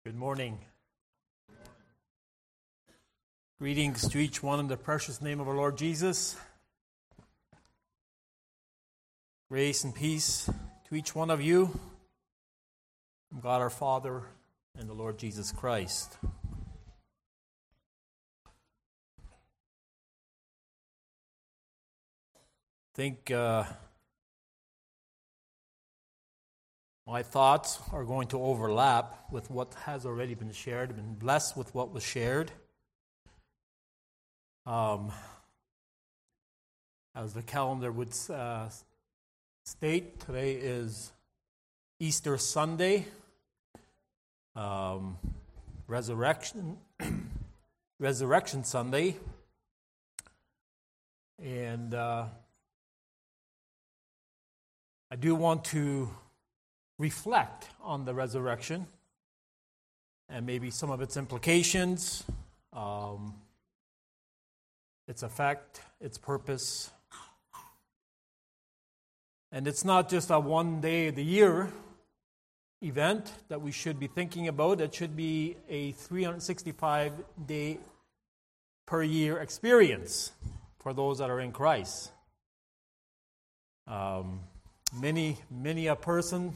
Good morning. Greetings to each one in the precious name of our Lord Jesus. Grace and peace to each one of you from God our Father and the Lord Jesus Christ. I think my thoughts are going to overlap with what has already been shared. I've been blessed with what was shared. As the calendar would state, today is Easter Sunday, Resurrection Sunday, and I do want to reflect on the resurrection and maybe some of its implications, its effect, its purpose. And it's not just a one day of the year event that we should be thinking about. It should be a 365-day per year experience for those that are in Christ. Many a person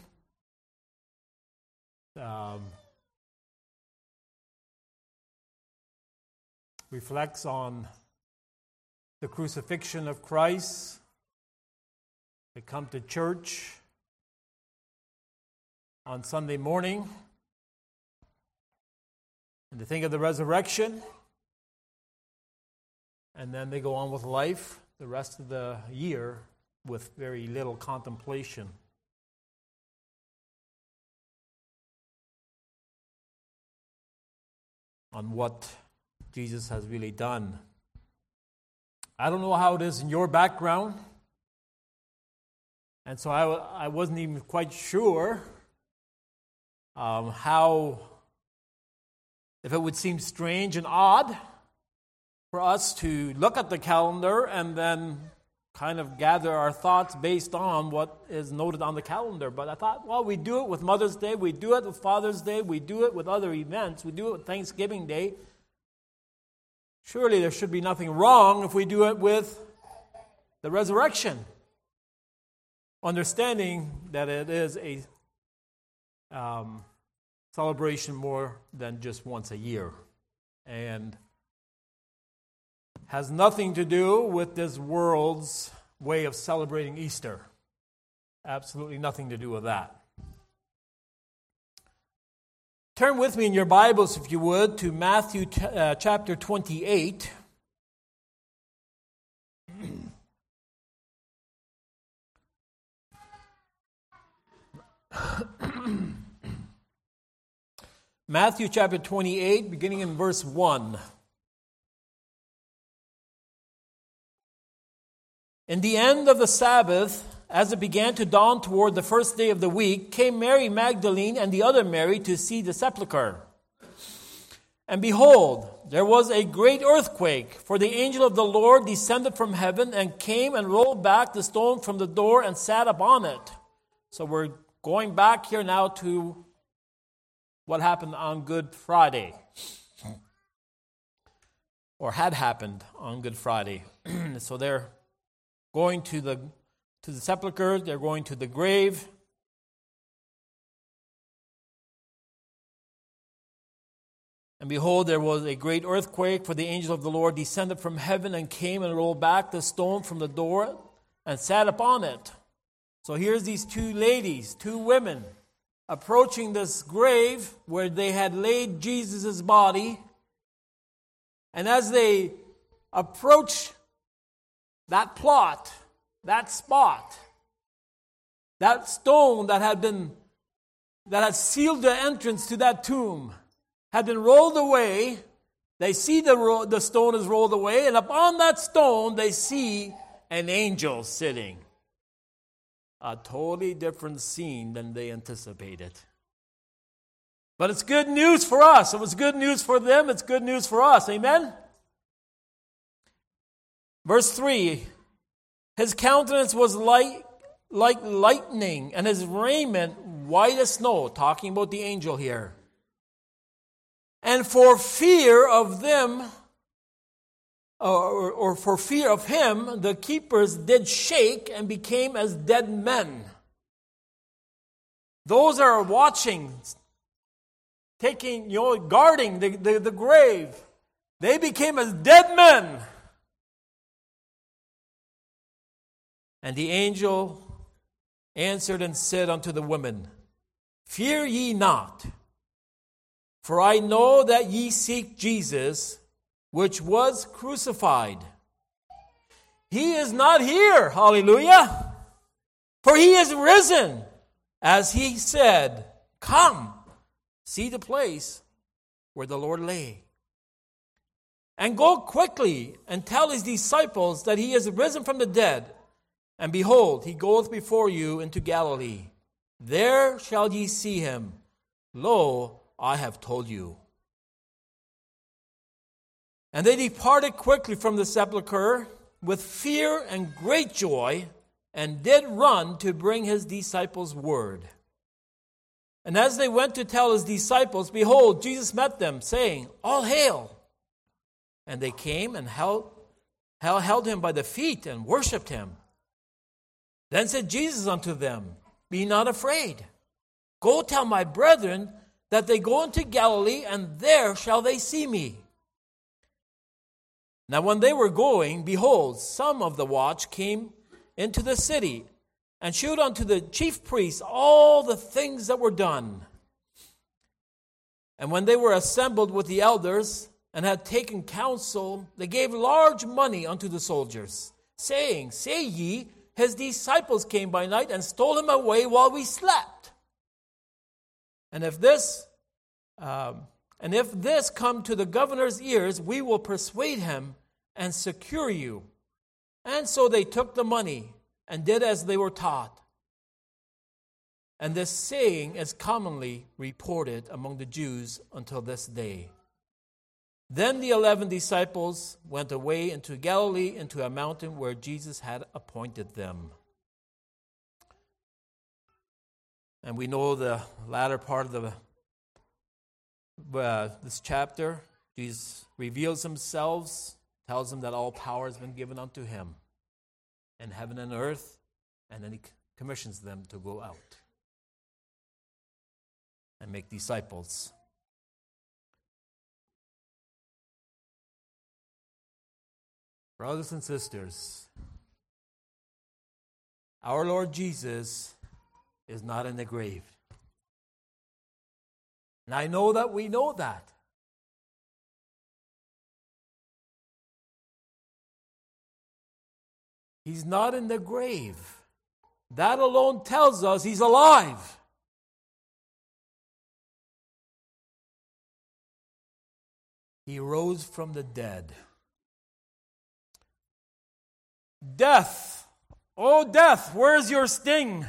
reflects on the crucifixion of Christ. They come to church on Sunday morning and they think of the resurrection, and then they go on with life the rest of the year with very little contemplation on what Jesus has really done. I don't know how it is in your background, and so I wasn't even quite sure how, if it would seem strange and odd for us to look at the calendar and then kind of gather our thoughts based on what is noted on the calendar. But I thought, well, we do it with Mother's Day, we do it with Father's Day, we do it with other events, we do it with Thanksgiving Day. Surely there should be nothing wrong if we do it with the resurrection, understanding that it is a celebration more than just once a year, and has nothing to do with this world's way of celebrating Easter. Absolutely nothing to do with that. Turn with me in your Bibles, if you would, to Matthew chapter 28. Matthew chapter 28, beginning in verse 1. In the end of the Sabbath, as it began to dawn toward the first day of the week, came Mary Magdalene and the other Mary to see the sepulchre. And behold, there was a great earthquake, for the angel of the Lord descended from heaven and came and rolled back the stone from the door and sat upon it. So we're going back here now to what happened on Good Friday, or had happened on Good Friday. So they're going to the sepulchre, they're going to the grave. And behold, there was a great earthquake, for the angel of the Lord descended from heaven and came and rolled back the stone from the door and sat upon it. So here's these two ladies, two women, approaching this grave where they had laid Jesus' body. And as they approach that plot, that spot, that stone that had sealed the entrance to that tomb had been rolled away. They see the stone is rolled away, and upon that stone they see an angel sitting. A totally different scene than they anticipated. But it's good news for us. It was good news for them. It's good news for us. Amen? Verse 3, his countenance was like lightning, and his raiment white as snow. Talking about the angel here. And for fear of them, or for fear of him, the keepers did shake and became as dead men. Those that are watching, guarding the grave, they became as dead men. And the angel answered and said unto the women, Fear ye not, for I know that ye seek Jesus, which was crucified. He is not here, hallelujah, for he is risen, as he said. Come, see the place where the Lord lay. And go quickly and tell his disciples that he is risen from the dead. And behold, he goeth before you into Galilee. There shall ye see him. Lo, I have told you. And they departed quickly from the sepulchre with fear and great joy, and did run to bring his disciples word. And as they went to tell his disciples, behold, Jesus met them, saying, All hail! And they came and held him by the feet and worshipped him. Then said Jesus unto them, Be not afraid. Go tell my brethren that they go into Galilee, and there shall they see me. Now when they were going, behold, some of the watch came into the city, and shewed unto the chief priests all the things that were done. And when they were assembled with the elders, and had taken counsel, they gave large money unto the soldiers, saying, Say ye, his disciples came by night and stole him away while we slept. And if this come to the governor's ears, we will persuade him and secure you. And so they took the money and did as they were taught. And this saying is commonly reported among the Jews until this day. Then the 11 disciples went away into Galilee, into a mountain where Jesus had appointed them. And we know the latter part of this chapter. Jesus reveals himself, tells them that all power has been given unto him in heaven and earth, and then he commissions them to go out and make disciples. Brothers and sisters, our Lord Jesus is not in the grave. And I know that we know that. He's not in the grave. That alone tells us he's alive. He rose from the dead. Death, oh death, where's your sting?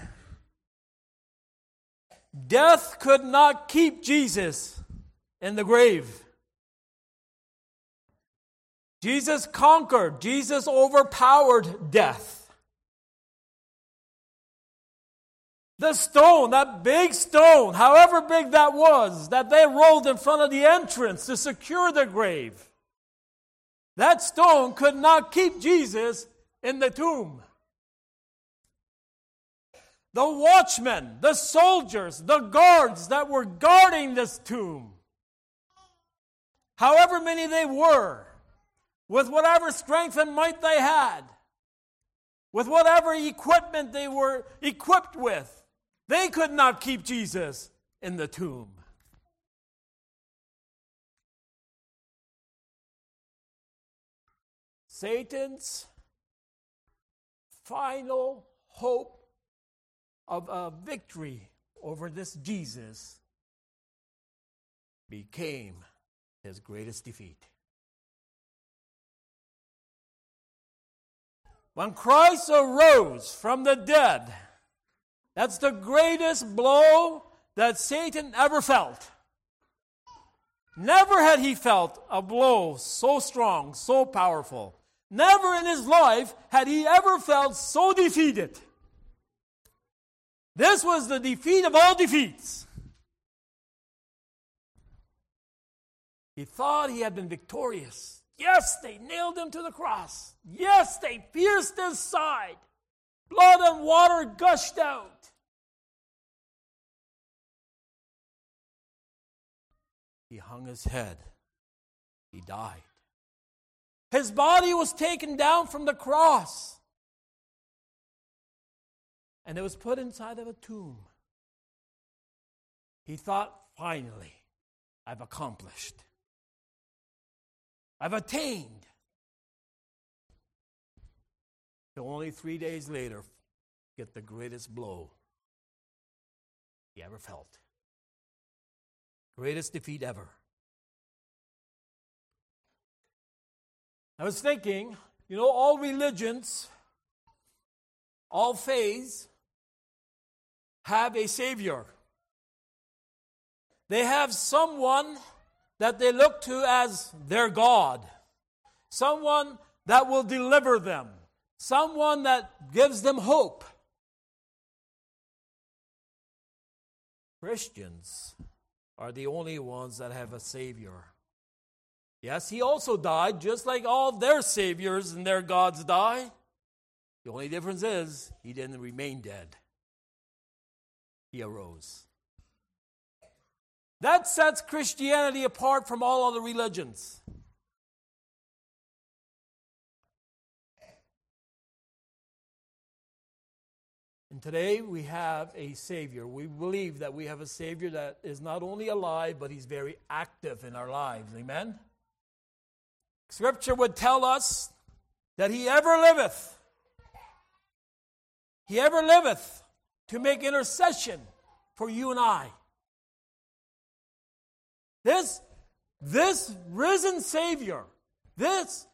Death could not keep Jesus in the grave. Jesus conquered, Jesus overpowered death. The stone, that big stone, however big that was, that they rolled in front of the entrance to secure the grave, that stone could not keep Jesus in the tomb. The watchmen, the soldiers, the guards that were guarding this tomb, however many they were, with whatever strength and might they had, with whatever equipment they were equipped with, they could not keep Jesus in the tomb. Satan's final hope of a victory over this Jesus became his greatest defeat. When Christ arose from the dead, that's the greatest blow that Satan ever felt. Never had he felt a blow so strong, so powerful. Never in his life had he ever felt so defeated. This was the defeat of all defeats. He thought he had been victorious. Yes, they nailed him to the cross. Yes, they pierced his side. Blood and water gushed out. He hung his head. He died. His body was taken down from the cross. And it was put inside of a tomb. He thought, finally, I've accomplished. I've attained. So only 3 days later, get the greatest blow he ever felt. Greatest defeat ever. I was thinking, all religions, all faiths have a Savior. They have someone that they look to as their God. Someone that will deliver them. Someone that gives them hope. Christians are the only ones that have a Savior. Yes, he also died just like all their saviors and their gods die. The only difference is he didn't remain dead. He arose. That sets Christianity apart from all other religions. And today we have a Savior. We believe that we have a Savior that is not only alive, but he's very active in our lives. Amen? Scripture would tell us that he ever liveth. He ever liveth to make intercession for you and I. This risen Savior, this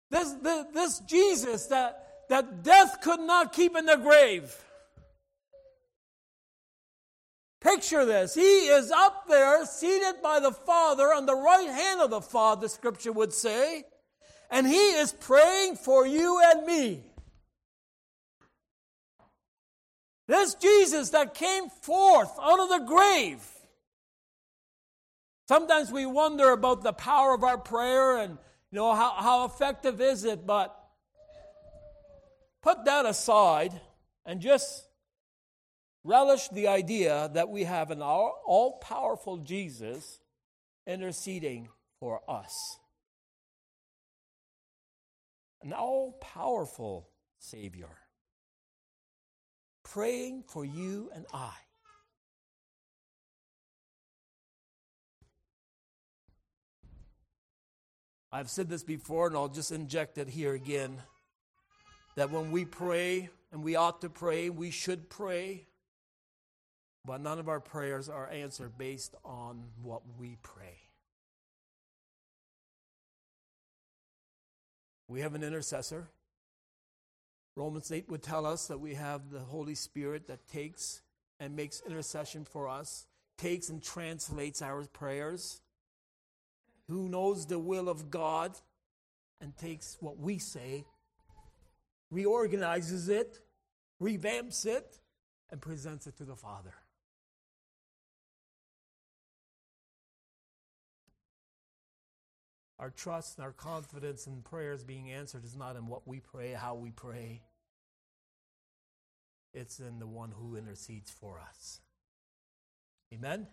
Jesus that death could not keep in the grave. Picture this. He is up there, seated by the Father, on the right hand of the Father, Scripture would say, and he is praying for you and me. This Jesus that came forth out of the grave. Sometimes we wonder about the power of our prayer and, how effective is it, but put that aside and just relish the idea that we have an all-powerful Jesus interceding for us. An all-powerful Savior praying for you and I. I've said this before, and I'll just inject it here again, that when we pray, and we ought to pray, we should pray, but none of our prayers are answered based on what we pray. We have an intercessor. Romans 8 would tell us that we have the Holy Spirit that takes and makes intercession for us, takes and translates our prayers, who knows the will of God and takes what we say, reorganizes it, revamps it, and presents it to the Father. Our trust and our confidence in prayers being answered is not in what we pray, how we pray. It's in the one who intercedes for us. Amen?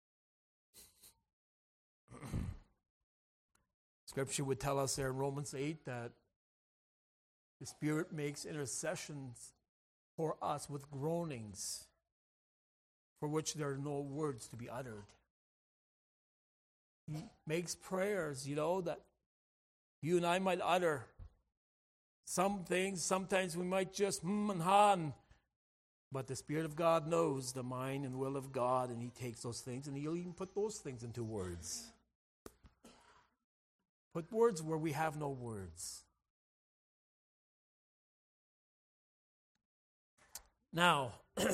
Scripture would tell us there in Romans 8 that the Spirit makes intercessions for us with groanings for which there are no words to be uttered. He makes prayers, that you and I might utter. Some things, sometimes we might just and ha, but the Spirit of God knows the mind and will of God, and he takes those things and he'll even put those things into words. Put words where we have no words. Now,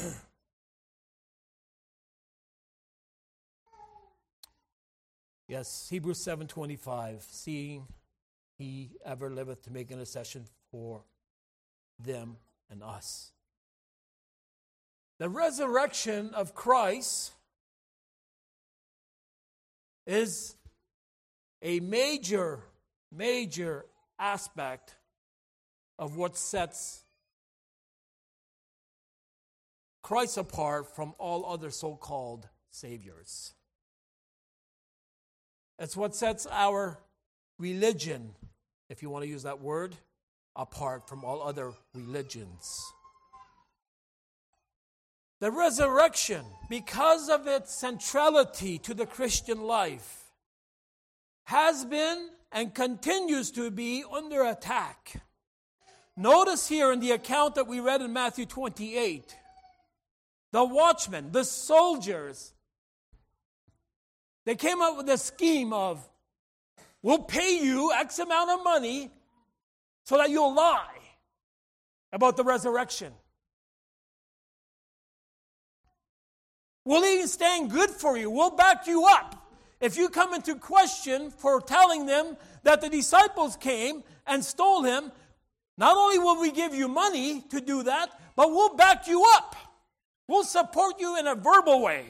yes, Hebrews 7:25, seeing he ever liveth to make intercession for them and us. The resurrection of Christ is a major aspect of what sets Christ apart from all other so-called saviors. It's what sets our religion, if you want to use that word, apart from all other religions. The resurrection, because of its centrality to the Christian life, has been and continues to be under attack. Notice here in the account that we read in Matthew 28, the watchmen, the soldiers, they came up with a scheme of, we'll pay you X amount of money so that you'll lie about the resurrection. We'll even stand good for you. We'll back you up. If you come into question for telling them that the disciples came and stole him, not only will we give you money to do that, but we'll back you up. We'll support you in a verbal way.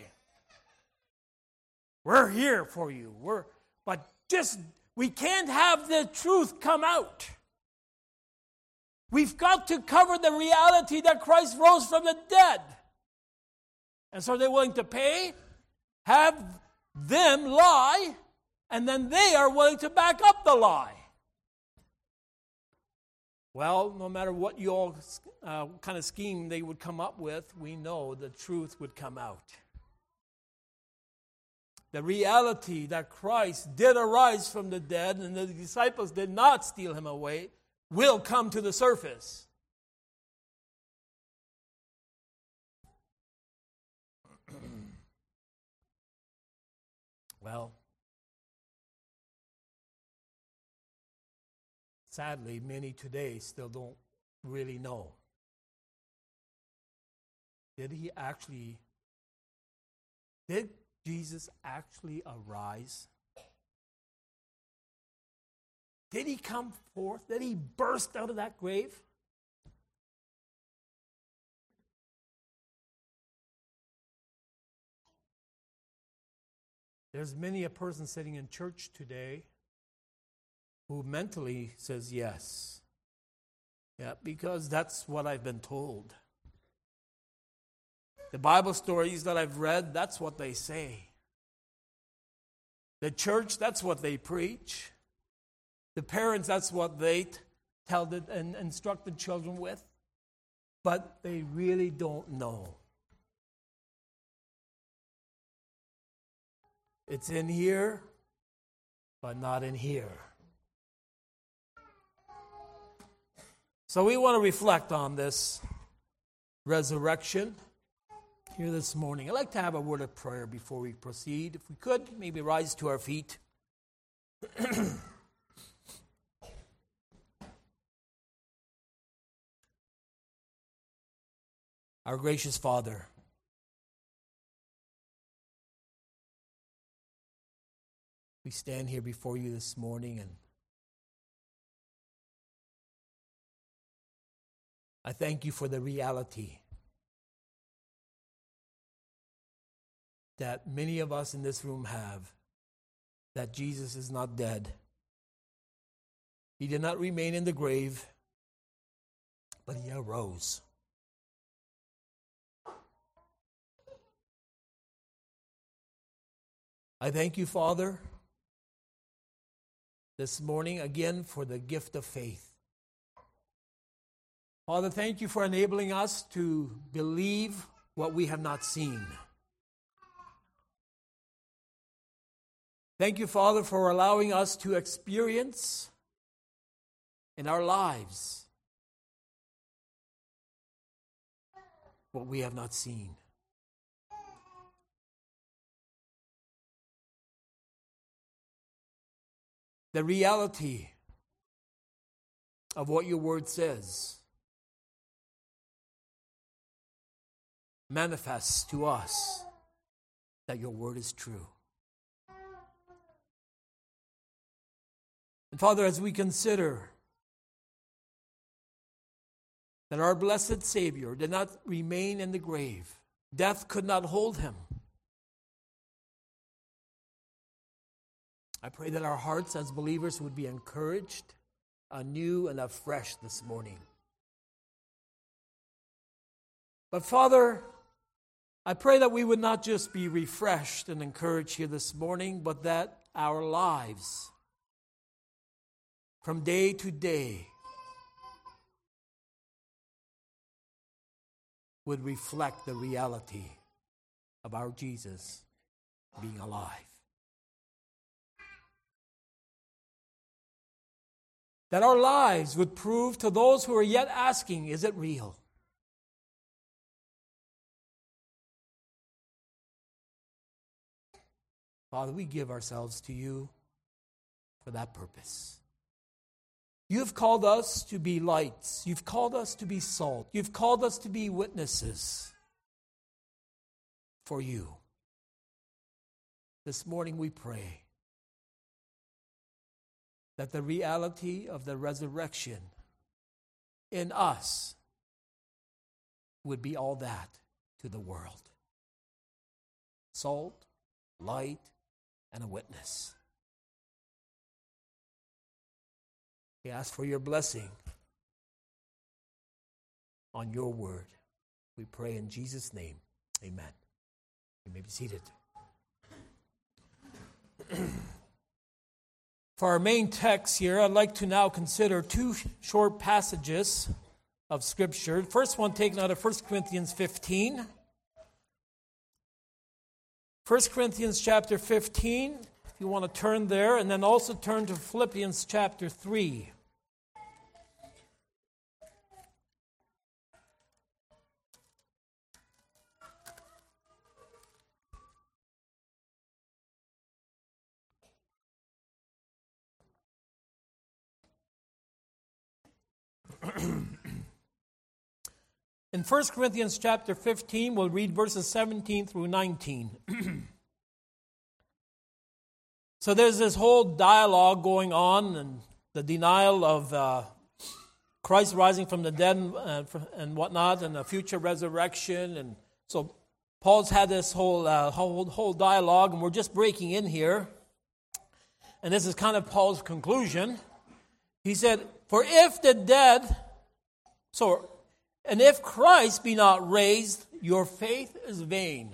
We're here for you. We can't have the truth come out. We've got to cover the reality that Christ rose from the dead. And so they're willing to pay, have them lie, and then they are willing to back up the lie. Well, no matter what you all kind of scheme they would come up with, we know the truth would come out. The reality that Christ did arise from the dead and the disciples did not steal him away will come to the surface. Well, sadly, many today still don't really know. Did Jesus actually arise? Did he come forth? Did he burst out of that grave? There's many a person sitting in church today who mentally says yes. Yeah, because that's what I've been told. The Bible stories that I've read, that's what they say. The church, that's what they preach. The parents, that's what they tell and instruct the children with. But they really don't know. It's in here, but not in here. So we want to reflect on this resurrection here this morning. I'd like to have a word of prayer before we proceed. If we could, maybe rise to our feet. Our gracious Father, we stand here before you this morning, and I thank you for the reality that many of us in this room have, that Jesus is not dead. He did not remain in the grave, but he arose. I thank you, Father, this morning again for the gift of faith. Father, thank you for enabling us to believe what we have not seen. Thank you, Father, for allowing us to experience in our lives what we have not seen. The reality of what your word says manifests to us that your word is true. And Father, as we consider that our blessed Savior did not remain in the grave, death could not hold him. I pray that our hearts as believers would be encouraged anew and afresh this morning. But Father, I pray that we would not just be refreshed and encouraged here this morning, but that our lives from day to day would reflect the reality of our Jesus being alive. That our lives would prove to those who are yet asking, is it real? Father, we give ourselves to you for that purpose. You've called us to be lights. You've called us to be salt. You've called us to be witnesses for you. This morning we pray that the reality of the resurrection in us would be all that to the world. Salt, light, and a witness. We ask for your blessing on your word. We pray in Jesus' name. Amen. You may be seated. For our main text here, I'd like to now consider two short passages of Scripture. The first one taken out of 1 Corinthians 15. 1 Corinthians chapter 15, if you want to turn there, and then also turn to Philippians chapter 3. In 1 Corinthians chapter 15, we'll read verses 17 through 19. So there's this whole dialogue going on, and the denial of Christ rising from the dead and whatnot, and the future resurrection. And so Paul's had this whole dialogue, and we're just breaking in here. And this is kind of Paul's conclusion. He said, "For if the dead, and if Christ be not raised, your faith is vain."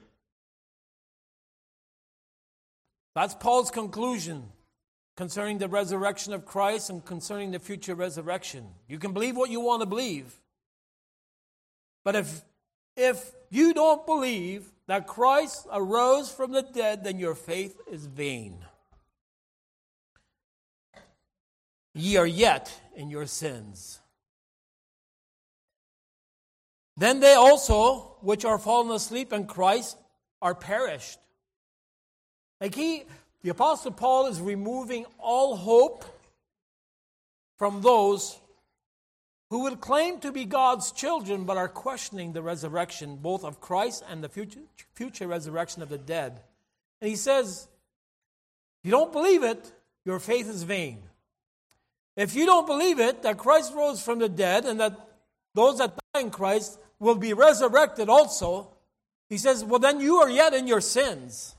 That's Paul's conclusion concerning the resurrection of Christ and concerning the future resurrection. You can believe what you want to believe. But if you don't believe that Christ arose from the dead, then your faith is vain. Ye are yet in your sins. Then they also, which are fallen asleep in Christ, are perished. The Apostle Paul is removing all hope from those who would claim to be God's children but are questioning the resurrection, both of Christ and the future resurrection of the dead. And he says, if you don't believe it, your faith is vain. If you don't believe it, that Christ rose from the dead and that those that die in Christ will be resurrected also, he says, well, then you are yet in your sins.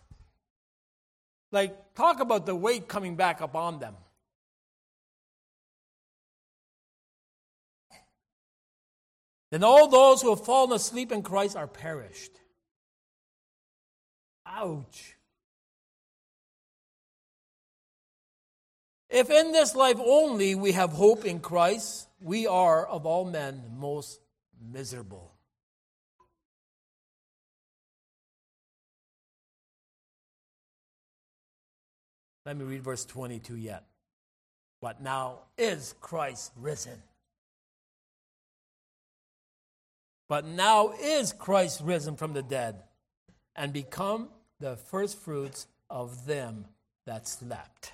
Talk about the weight coming back upon them. Then all those who have fallen asleep in Christ are perished. Ouch. If in this life only we have hope in Christ, we are of all men most miserable. Let me read verse 22 yet. But now is Christ risen. But now is Christ risen from the dead and become the firstfruits of them that slept.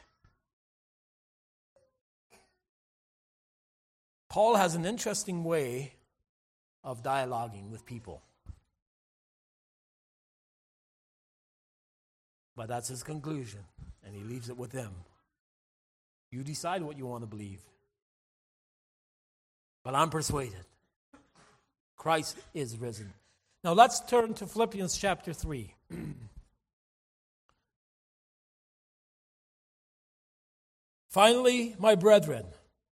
Paul has an interesting way of dialoguing with people. But that's his conclusion, and he leaves it with them. You decide what you want to believe. But I'm persuaded. Christ is risen. Now let's turn to Philippians chapter 3. Finally, my brethren,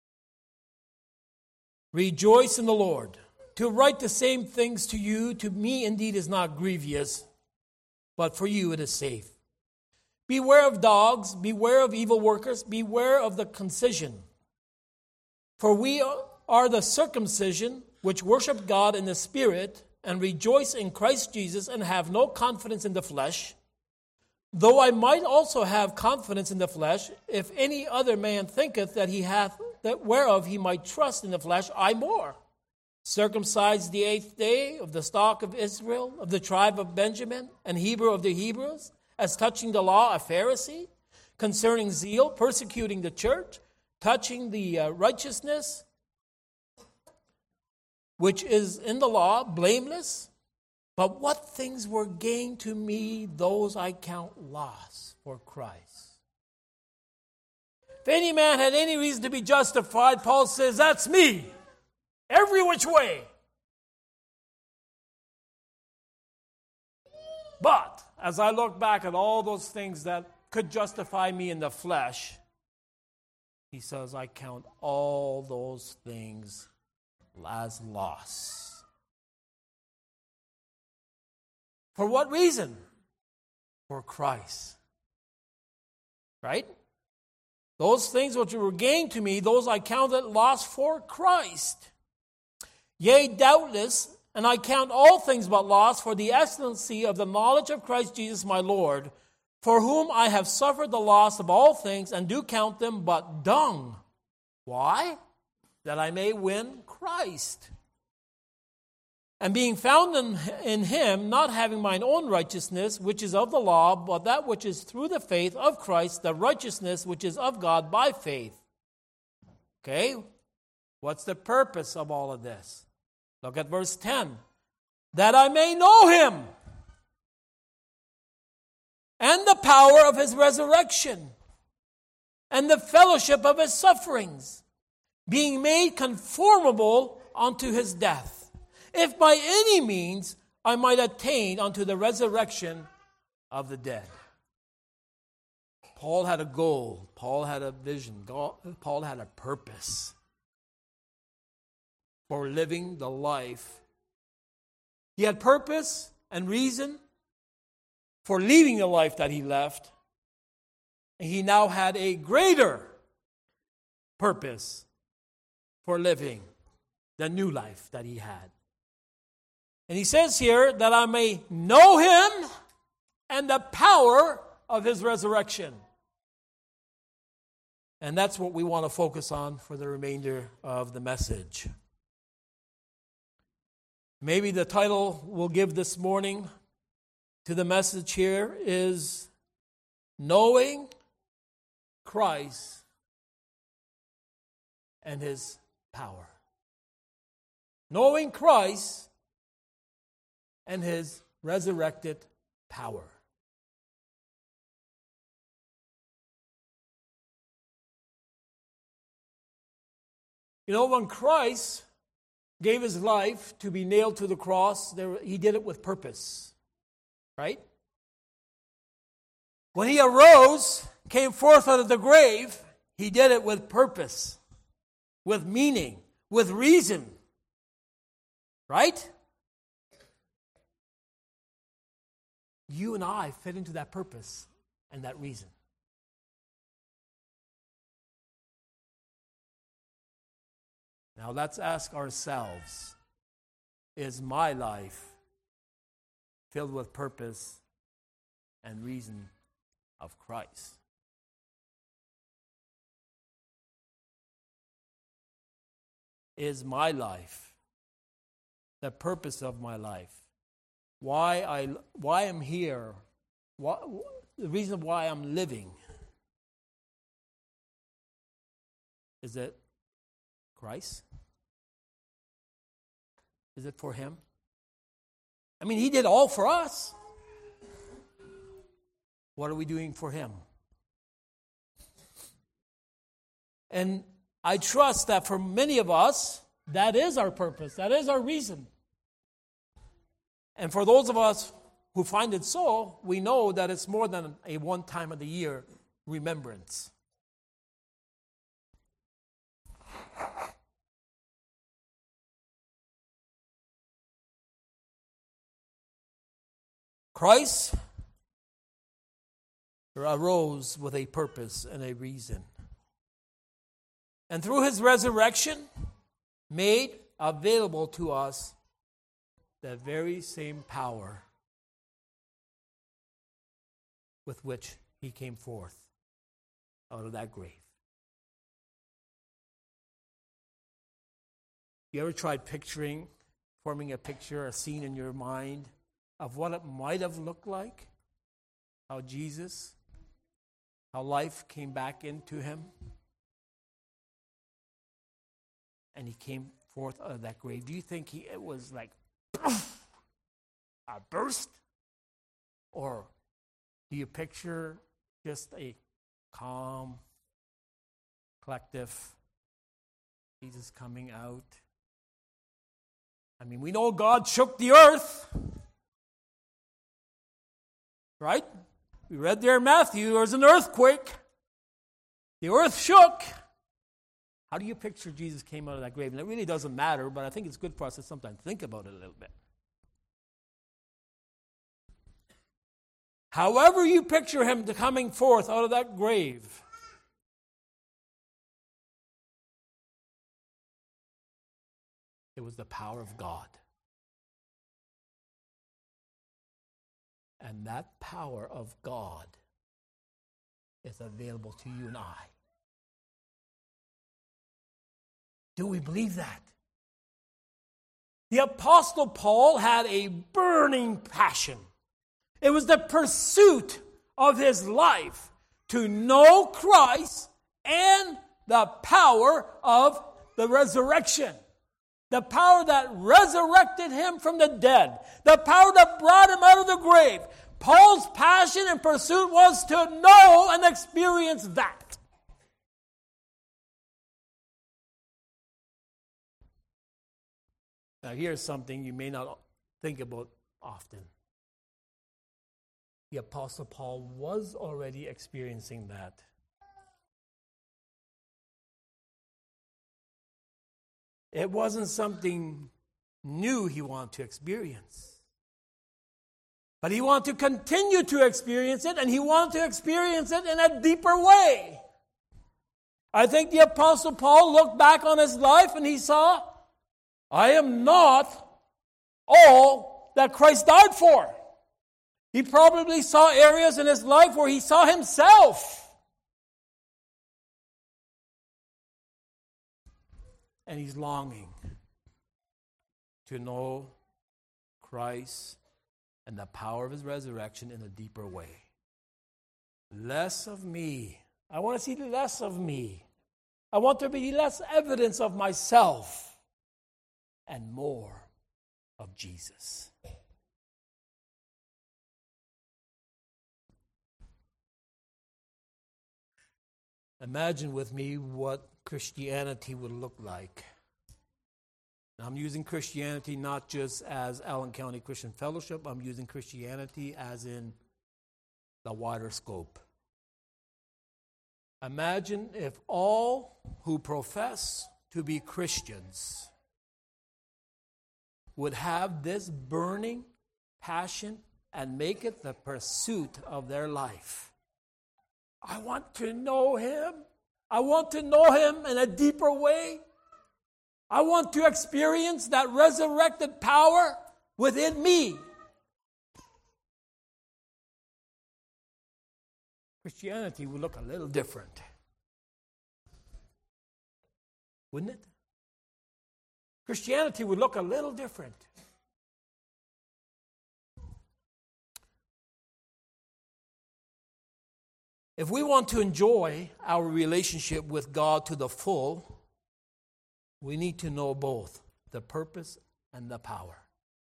rejoice in the Lord. To write the same things to you, to me indeed is not grievous, but for you it is safe. Beware of dogs, beware of evil workers, beware of the concision. For we are the circumcision which worship God in the Spirit and rejoice in Christ Jesus and have no confidence in the flesh, though I might also have confidence in the flesh, if any other man thinketh that he hath that whereof he might trust in the flesh, I more. Circumcised the 8th day, of the stock of Israel, of the tribe of Benjamin, and Hebrew of the Hebrews, as touching the law, a Pharisee, concerning zeal, persecuting the church, touching the righteousness which is in the law, blameless. But what things were gain to me, those I count loss for Christ. If any man had any reason to be justified, Paul says, that's me. Every which way. But as I look back at all those things that could justify me in the flesh, he says, I count all those things as loss. For what reason? For Christ. Right? Those things which were gained to me, those I counted loss for Christ. Yea, doubtless, and I count all things but loss for the excellency of the knowledge of Christ Jesus my Lord, for whom I have suffered the loss of all things, and do count them but dung. Why? That I may win Christ. And being found in him, not having mine own righteousness, which is of the law, but that which is through the faith of Christ, the righteousness which is of God by faith. Okay? What's the purpose of all of this? Look at verse 10. That I may know him and the power of his resurrection and the fellowship of his sufferings, being made conformable unto his death, if by any means I might attain unto the resurrection of the dead. Paul had a goal. Paul had a vision. Paul had a purpose for living the life. He had purpose and reason for leaving the life that he left. And he now had a greater purpose for living the new life that he had. And he says here that I may know him and the power of his resurrection. And that's what we want to focus on for the remainder of the message. Maybe the title we'll give this morning to the message here is Knowing Christ and his power. Knowing Christ and his resurrected power. You know, when Christ gave his life to be nailed to the cross, he did it with purpose. Right? When he arose, came forth out of the grave, he did it with purpose, with meaning, with reason. Right? You and I fit into that purpose and that reason. Now let's ask ourselves, is my life filled with purpose and reason of Christ? Is my life, the purpose of my life, why I'm here, the reason why I'm living, is it Christ? Is it for him? I mean, he did all for us. What are we doing for him? And I trust that for many of us, that is our purpose. That is our reason. And for those of us who find it so, we know that it's more than a one time of the year remembrance. Christ arose with a purpose and a reason. And through his resurrection, made available to us the very same power with which he came forth out of that grave. You ever tried forming a picture, a scene in your mind of what it might have looked like? How life came back into him? And he came forth out of that grave. Do you think it was like a burst? Or do you picture just a calm, collective Jesus coming out? I mean, we know God shook the earth. Right? We read there in Matthew, there was an earthquake. The earth shook. How do you picture Jesus came out of that grave? And it really doesn't matter, but I think it's good for us to sometimes think about it a little bit. However you picture him coming forth out of that grave, it was the power of God. And that power of God is available to you and I. Do we believe that? The Apostle Paul had a burning passion. It was the pursuit of his life to know Christ and the power of the resurrection. The power that resurrected him from the dead. The power that brought him out of the grave. Paul's passion and pursuit was to know and experience that. Now here's something you may not think about often. The Apostle Paul was already experiencing that. It wasn't something new he wanted to experience. But he wanted to continue to experience it, and he wanted to experience it in a deeper way. I think the Apostle Paul looked back on his life and he saw, I am not all that Christ died for. He probably saw areas in his life where he saw himself. And he's longing to know Christ and the power of his resurrection in a deeper way. Less of me. I want to see less of me. I want there to be less evidence of myself and more of Jesus. Imagine with me what Christianity would look like. Now, I'm using Christianity not just as Allen County Christian Fellowship. I'm using Christianity as in the wider scope. Imagine if all who profess to be Christians would have this burning passion and make it the pursuit of their life. I want to know him. I want to know him in a deeper way. I want to experience that resurrected power within me. Christianity would look a little different. Wouldn't it? Christianity would look a little different. If we want to enjoy our relationship with God to the full, we need to know both the purpose and the power.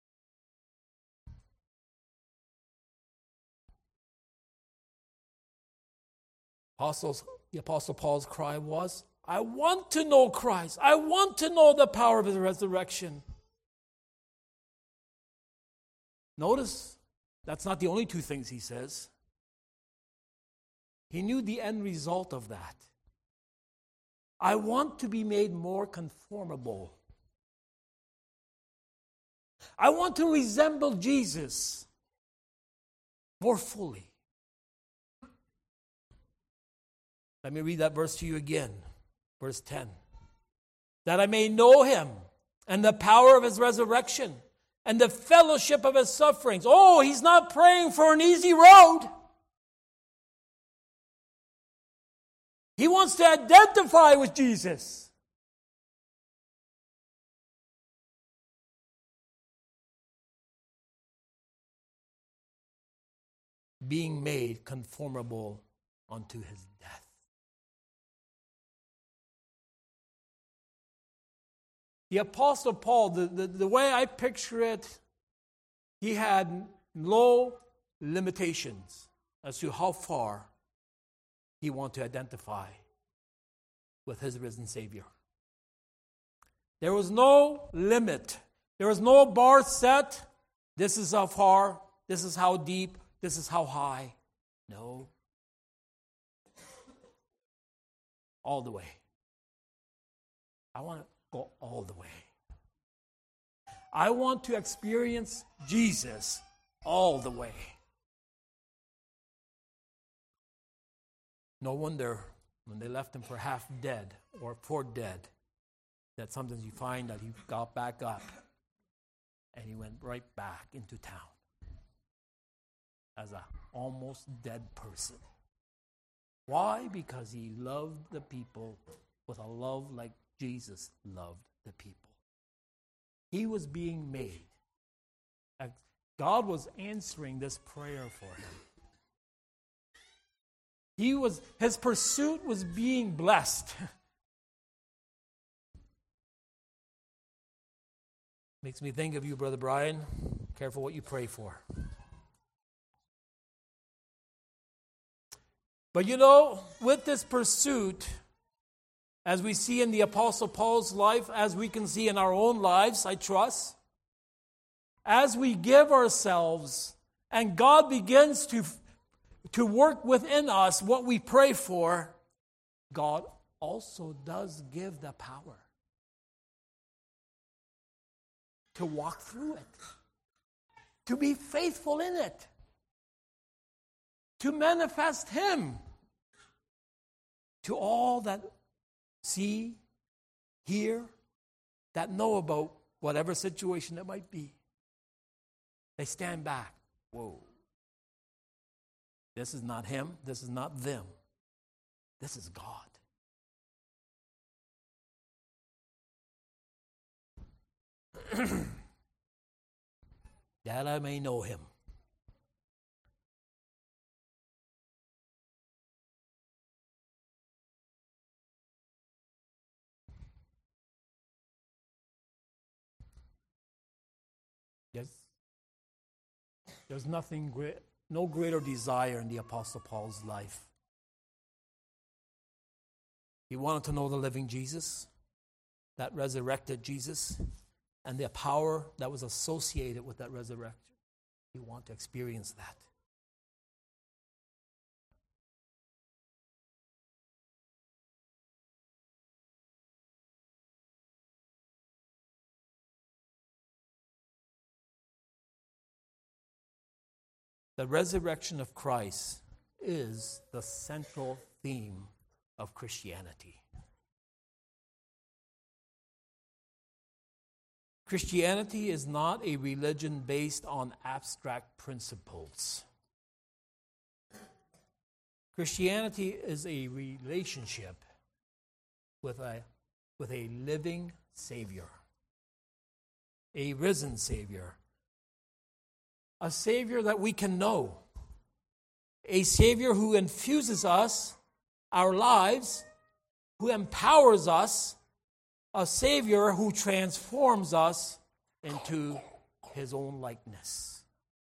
The Apostle Paul's cry was, I want to know Christ. I want to know the power of his resurrection. Notice, that's not the only two things he says. He knew the end result of that. I want to be made more conformable. I want to resemble Jesus. more fully. Let me read that verse to you again. Verse 10. That I may know him and the power of his resurrection and the fellowship of his sufferings. Oh, he's not praying for an easy road. He wants to identify with Jesus. Being made conformable unto his death. The Apostle Paul, the way I picture it, he had no limitations as to how far he wanted to identify with his risen Savior. There was no limit. There was no bar set. This is how far, this is how deep, this is how high. No. All the way. I want to go all the way. I want to experience Jesus all the way. No wonder when they left him for half dead or for dead, that sometimes you find that he got back up and he went right back into town as an almost dead person. Why? Because he loved the people with a love like Jesus loved the people. He was being made. God was answering this prayer for him. His pursuit was being blessed. Makes me think of you, Brother Brian. Careful what you pray for. But you know, with this pursuit, as we see in the Apostle Paul's life, as we can see in our own lives, I trust, as we give ourselves and God begins to work within us what we pray for, God also does give the power to walk through it, to be faithful in it, to manifest Him to all that see, hear, that know about whatever situation it might be. They stand back. Whoa. This is not him. This is not them. This is God. That I may know him. Yes. There's nothing great, no greater desire in the Apostle Paul's life. He wanted to know the living Jesus, that resurrected Jesus, and the power that was associated with that resurrection. He wanted to experience that. The resurrection of Christ is the central theme of Christianity. Christianity is not a religion based on abstract principles. Christianity is a relationship with a living Savior, a risen Savior, a Savior that we can know, a Savior who infuses us, our lives, who empowers us, a Savior who transforms us into His own likeness.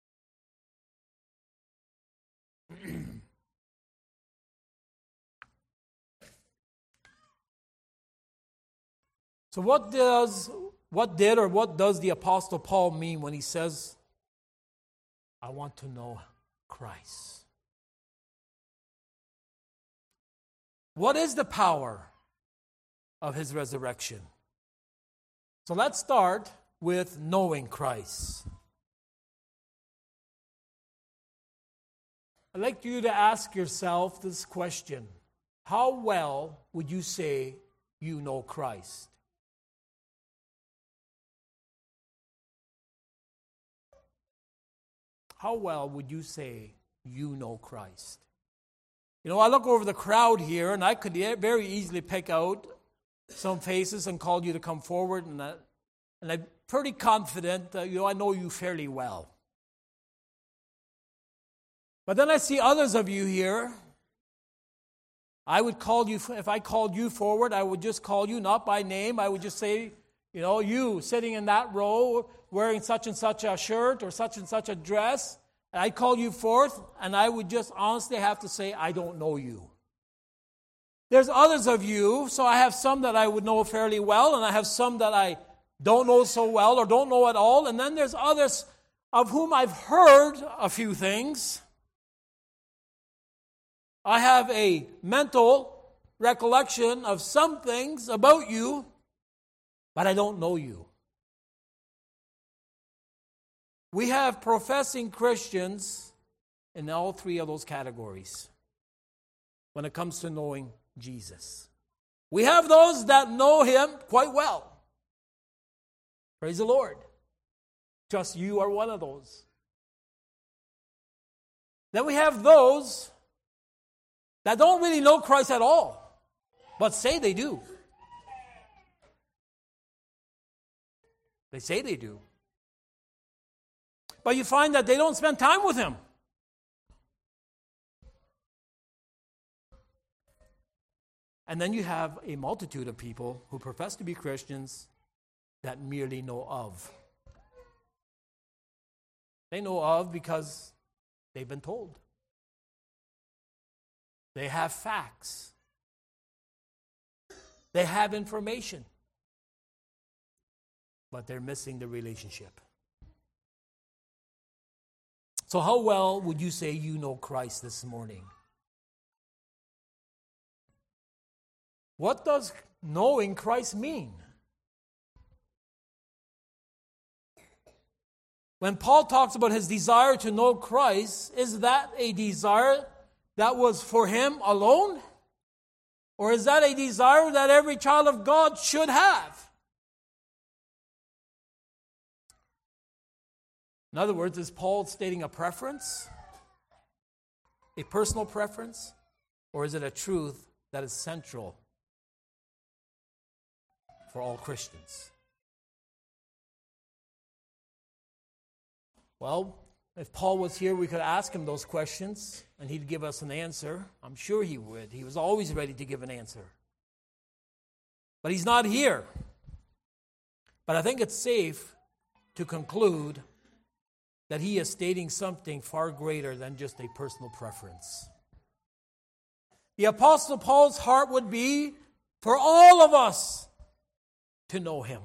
So what does the Apostle Paul mean when he says, I want to know Christ? What is the power of His resurrection? So let's start with knowing Christ. I'd like you to ask yourself this question. How well would you say you know Christ? How well would you say you know Christ? You know, I look over the crowd here, and I could very easily pick out some faces and call you to come forward, and I'm pretty confident that, I know you fairly well. But then I see others of you here. I would call you, if I called you forward, I would just call you not by name. I would just say, you sitting in that row wearing such and such a shirt or such and such a dress. And I'd call you forth, and I would just honestly have to say, I don't know you. There's others of you, so I have some that I would know fairly well, and I have some that I don't know so well or don't know at all. And then there's others of whom I've heard a few things. I have a mental recollection of some things about you, but I don't know you. We have professing Christians in all three of those categories when it comes to knowing Jesus. We have those that know Him quite well. Praise the Lord. Just you are one of those. Then we have those that don't really know Christ at all, but say they do. They say they do. But you find that they don't spend time with Him. And then you have a multitude of people who profess to be Christians that merely know of. They know of because they've been told. They have facts. They have information. But they're missing the relationship. So how well would you say you know Christ this morning? What does knowing Christ mean? When Paul talks about his desire to know Christ, is that a desire that was for him alone? Or is that a desire that every child of God should have? In other words, is Paul stating a preference? A personal preference? Or is it a truth that is central for all Christians? Well, if Paul was here, we could ask him those questions, and he'd give us an answer. I'm sure he would. He was always ready to give an answer. But he's not here. But I think it's safe to conclude that he is stating something far greater than just a personal preference. The Apostle Paul's heart would be for all of us to know Him.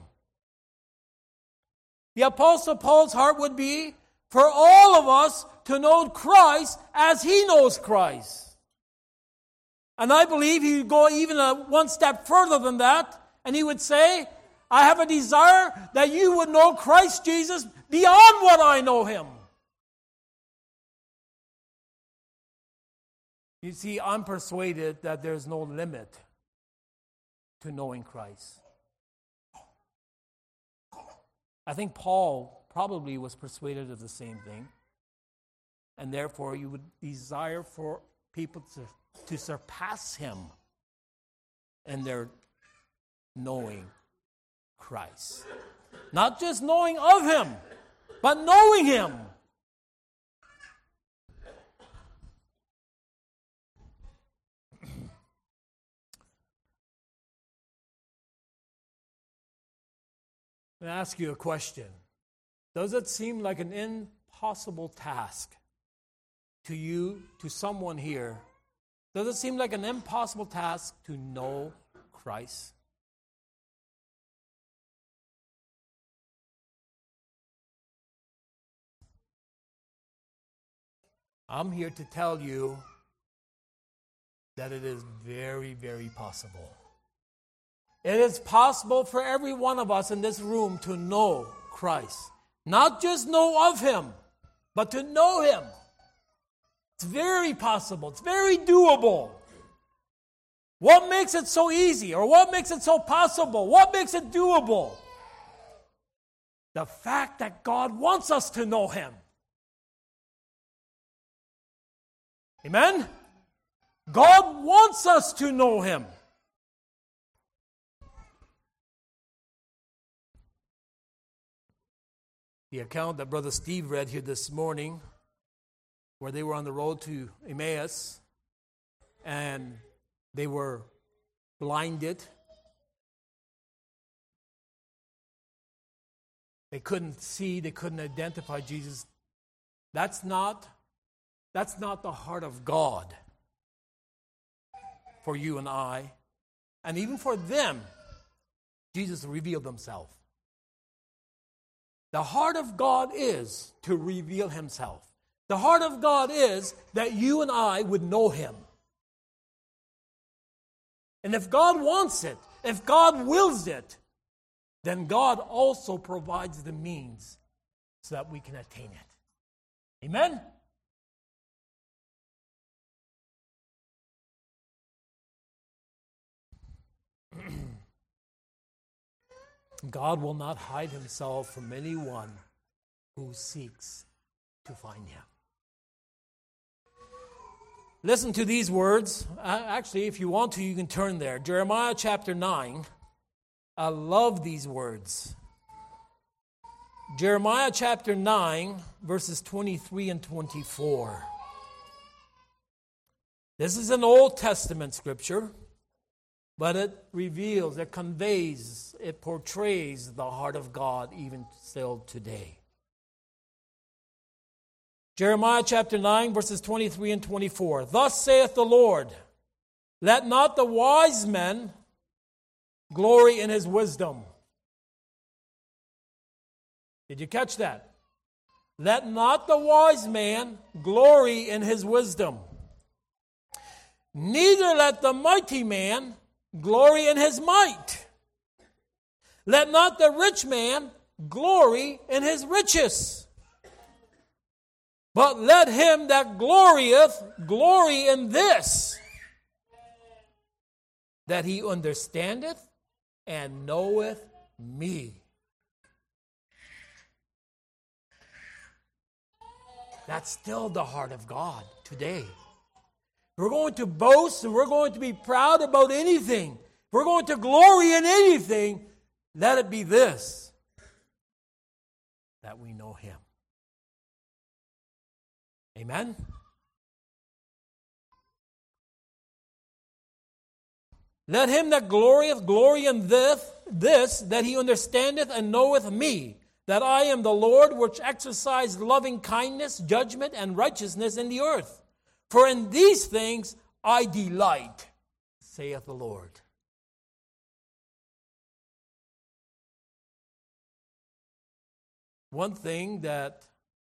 The Apostle Paul's heart would be for all of us to know Christ as he knows Christ. And I believe he would go even one step further than that, and he would say, I have a desire that you would know Christ Jesus beyond what I know Him. You see, I'm persuaded that there's no limit to knowing Christ. I think Paul probably was persuaded of the same thing. And therefore, you would desire for people to surpass him in their knowing Christ. Not just knowing of Him, but knowing Him. Let me ask you a question. Does it seem like an impossible task to you, to someone here? Does it seem like an impossible task to know Christ? I'm here to tell you that it is very, very possible. It is possible for every one of us in this room to know Christ. Not just know of Him, but to know Him. It's very possible. It's very doable. What makes it so easy? Or what makes it so possible? What makes it doable? The fact that God wants us to know Him. Amen? God wants us to know Him. The account that Brother Steve read here this morning, where they were on the road to Emmaus, and they were blinded. They couldn't see, they couldn't identify Jesus. That's not the heart of God for you and I. And even for them, Jesus revealed Himself. The heart of God is to reveal Himself. The heart of God is that you and I would know Him. And if God wants it, if God wills it, then God also provides the means so that we can attain it. Amen? God will not hide Himself from anyone who seeks to find Him. Listen to these words. Actually, if you want to, you can turn there. Jeremiah chapter 9. I love these words. Jeremiah chapter 9, verses 23 and 24. This is an Old Testament scripture, but it reveals, it conveys, it portrays the heart of God even still today. Jeremiah chapter 9, verses 23 and 24. Thus saith the Lord, let not the wise man glory in his wisdom. Did you catch that? Let not the wise man glory in his wisdom. Neither let the mighty man glory in his might. Let not the rich man glory in his riches. But let him that glorieth glory in this, that he understandeth and knoweth me. That's still the heart of God today. We're going to boast and we're going to be proud about anything. We're going to glory in anything. Let it be this, that we know Him. Amen? Let him that glorieth glory in this, that he understandeth and knoweth me, that I am the Lord which exercise loving kindness, judgment, and righteousness in the earth. For in these things I delight, saith the Lord. One thing that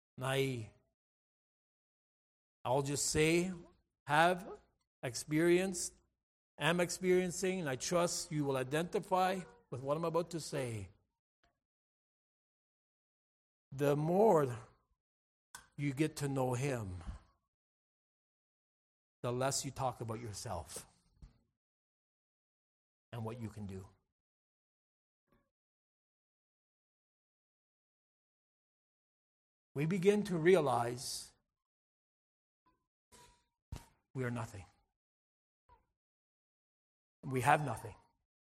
I'll just say, have experienced, am experiencing, and I trust you will identify with what I'm about to say. The more you get to know Him, the less you talk about yourself and what you can do. We begin to realize we are nothing. We have nothing.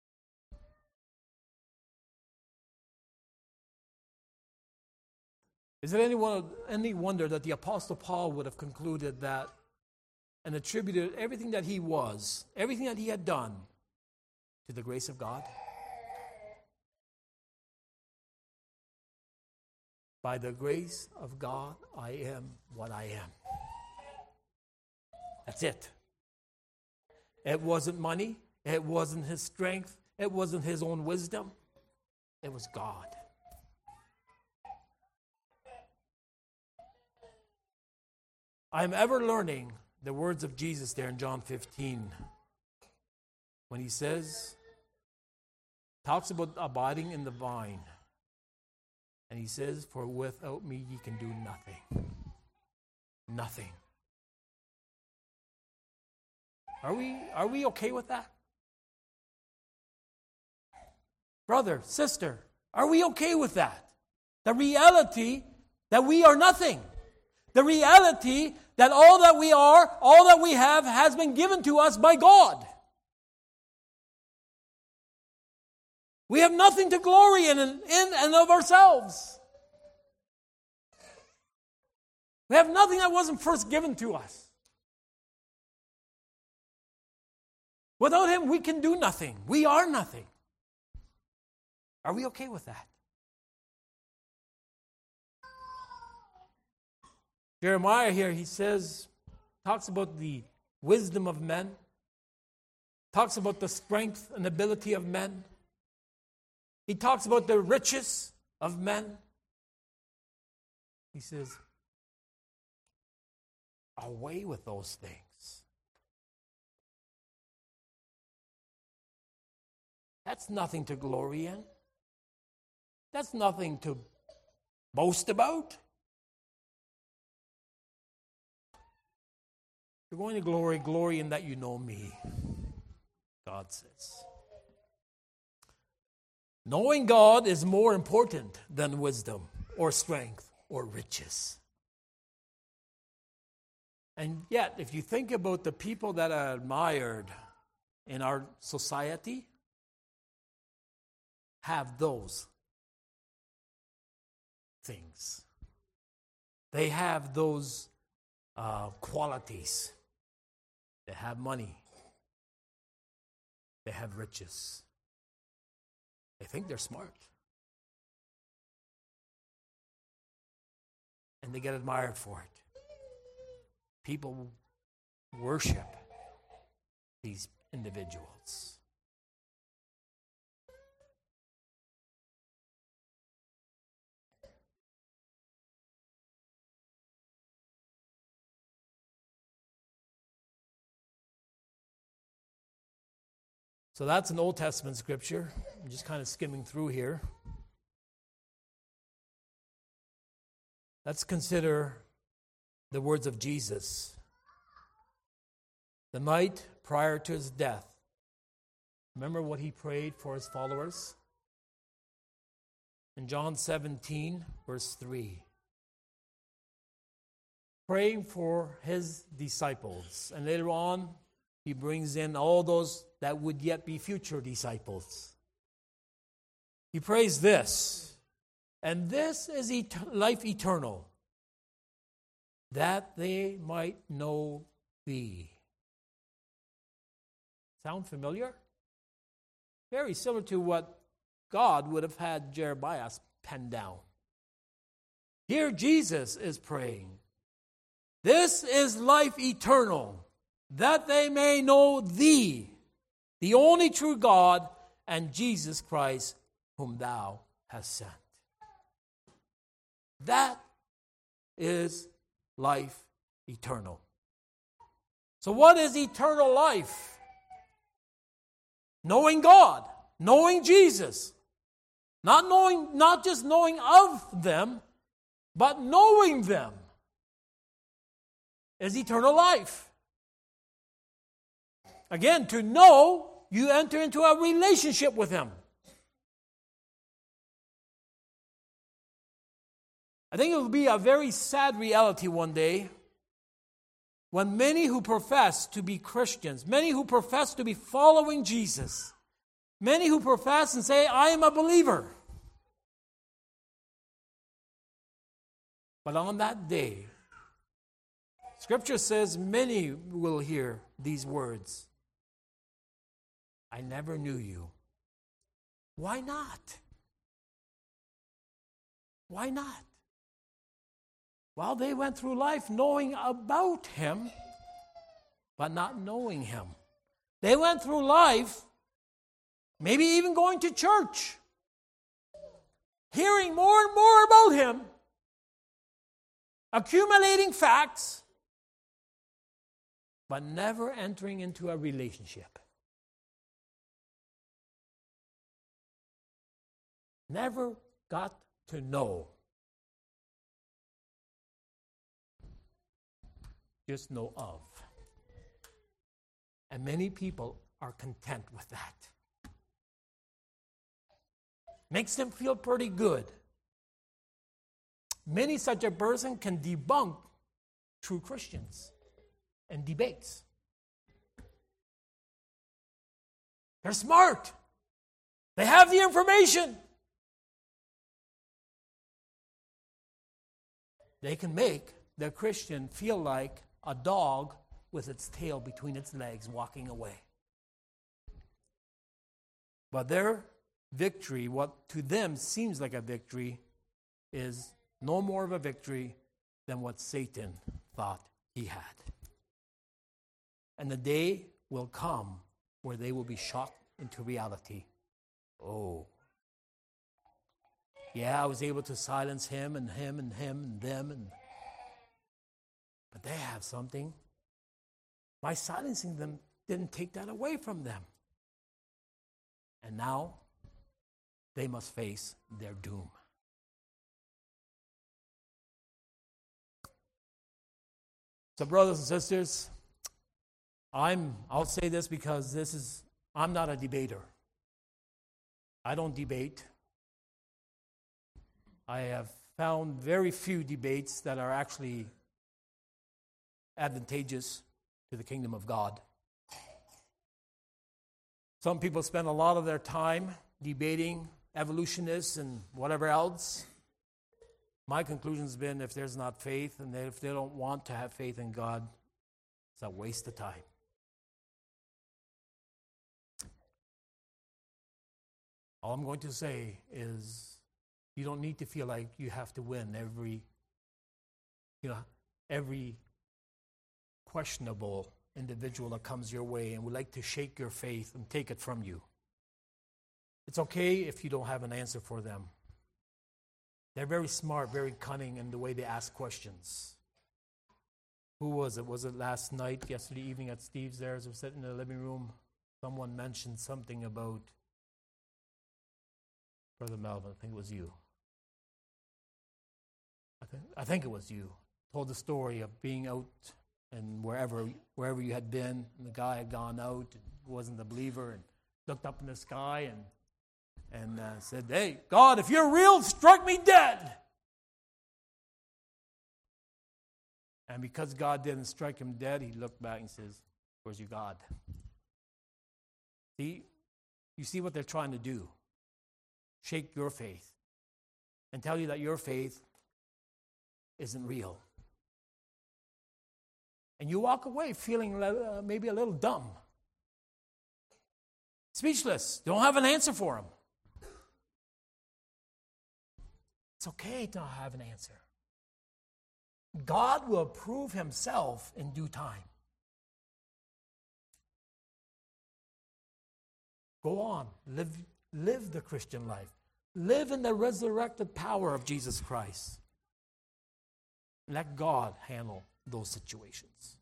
Is it any wonder that the Apostle Paul would have concluded that and attributed everything that he was, everything that he had done, to the grace of God? By the grace of God, I am what I am. That's it. It wasn't money. It wasn't his strength. It wasn't his own wisdom. It was God. I'm ever learning the words of Jesus there in John 15 when he talks about abiding in the vine. And he says, for without me ye can do nothing. Nothing. Are we okay with that? Brother, sister, are we okay with that? The reality that we are nothing. The reality that all that we are, all that we have, has been given to us by God. We have nothing to glory in and of ourselves. We have nothing that wasn't first given to us. Without Him, we can do nothing. We are nothing. Are we okay with that? Jeremiah here, he talks about the wisdom of men, talks about the strength and ability of men. He talks about the riches of men. He says, away with those things. That's nothing to glory in. That's nothing to boast about. You're going to glory in that you know me, God says. Knowing God is more important than wisdom or strength or riches. And yet, if you think about the people that are admired in our society, have those things. They have those qualities. They have money. They have riches. They think they're smart. And they get admired for it. People worship these individuals. So that's an Old Testament scripture. I'm just kind of skimming through here. Let's consider the words of Jesus. The night prior to his death. Remember what he prayed for his followers? In John 17, verse 3. Praying for his disciples. And later on, he brings in all those that would yet be future disciples. He prays this, and this is life eternal, that they might know thee. Sound familiar? Very similar to what God would have had Jeremiah pen down. Here Jesus is praying, this is life eternal, that they may know thee, the only true God, and Jesus Christ, whom thou hast sent. That is life eternal. So what is eternal life? Knowing God, knowing Jesus. Not just knowing of them, but knowing them is eternal life. Again, to know, you enter into a relationship with Him. I think it will be a very sad reality one day when many who profess to be Christians, many who profess to be following Jesus, many who profess and say, I am a believer. But on that day, Scripture says many will hear these words. I never knew you. Why not? Why not? Well, they went through life knowing about Him, but not knowing Him. They went through life, maybe even going to church, hearing more and more about Him, accumulating facts, but never entering into a relationship. Never got to know. Just know of. And many people are content with that. Makes them feel pretty good. Many such a person can debunk true Christians in debates. They're smart. They have the information. They can make the Christian feel like a dog with its tail between its legs walking away. But their victory, what to them seems like a victory, is no more of a victory than what Satan thought he had. And the day will come where they will be shocked into reality. Oh, yeah, I was able to silence him and him and him and them, but they have something. My silencing them didn't take that away from them. And now they must face their doom. So, brothers and sisters, I'll say this because I'm not a debater. I don't debate. I have found very few debates that are actually advantageous to the kingdom of God. Some people spend a lot of their time debating evolutionists and whatever else. My conclusion has been if there's not faith and if they don't want to have faith in God, it's a waste of time. All I'm going to say is you don't need to feel like you have to win every questionable individual that comes your way and would like to shake your faith and take it from you. It's okay if you don't have an answer for them. They're very smart, very cunning in the way they ask questions. Who was it? Was it yesterday evening at Steve's there, as we were sitting in the living room? Someone mentioned something about Brother Melvin. I think it was you. I think it was you. Told the story of being out and wherever you had been, and the guy had gone out and wasn't a believer and looked up in the sky and said, "Hey, God, if you're real, strike me dead." And because God didn't strike him dead, he looked back and says, "Where's your God?" See, you see what they're trying to do. Shake your faith and tell you that your faith isn't real. And you walk away feeling maybe a little dumb, speechless. You don't have an answer for them. It's okay to not have an answer. God will prove himself in due time. Go on, live the Christian life. Live in the resurrected power of Jesus Christ. Let God handle those situations.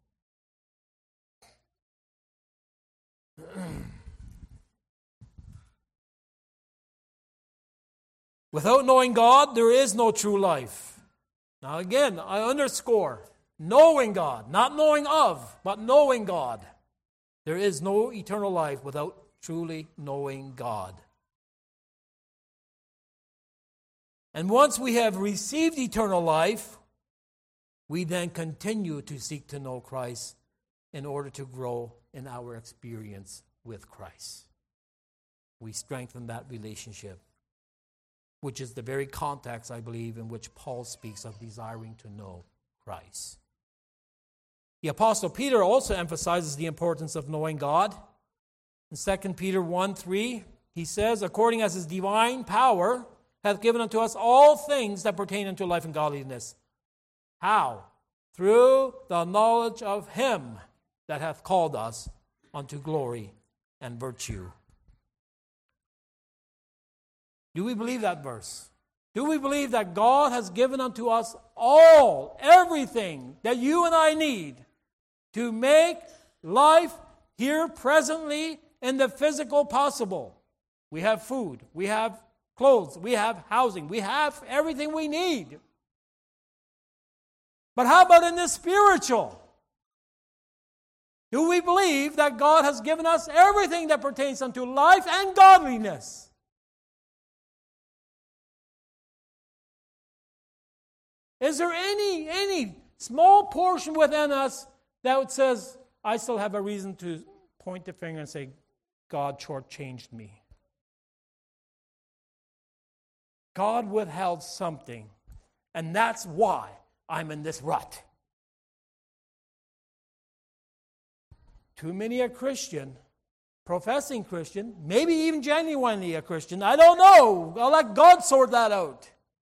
Without knowing God, there is no true life. Now again, I underscore, knowing God, not knowing of, but knowing God. There is no eternal life without truly knowing God. And once we have received eternal life, we then continue to seek to know Christ in order to grow in our experience with Christ. We strengthen that relationship, which is the very context, I believe, in which Paul speaks of desiring to know Christ. The Apostle Peter also emphasizes the importance of knowing God. In 2 Peter 1:3, he says, "According as his divine power hath given unto us all things that pertain unto life and godliness." How? Through the knowledge of him that hath called us unto glory and virtue. Do we believe that verse? Do we believe that God has given unto us everything that you and I need to make life here presently in the physical possible? We have food, we have clothes, we have housing, we have everything we need. But how about in the spiritual? Do we believe that God has given us everything that pertains unto life and godliness? Is there any small portion within us that says, I still have a reason to point the finger and say, God shortchanged me? God withheld something, and that's why I'm in this rut. Too many a Christian, professing Christian, maybe even genuinely a Christian, I don't know. I'll let God sort that out.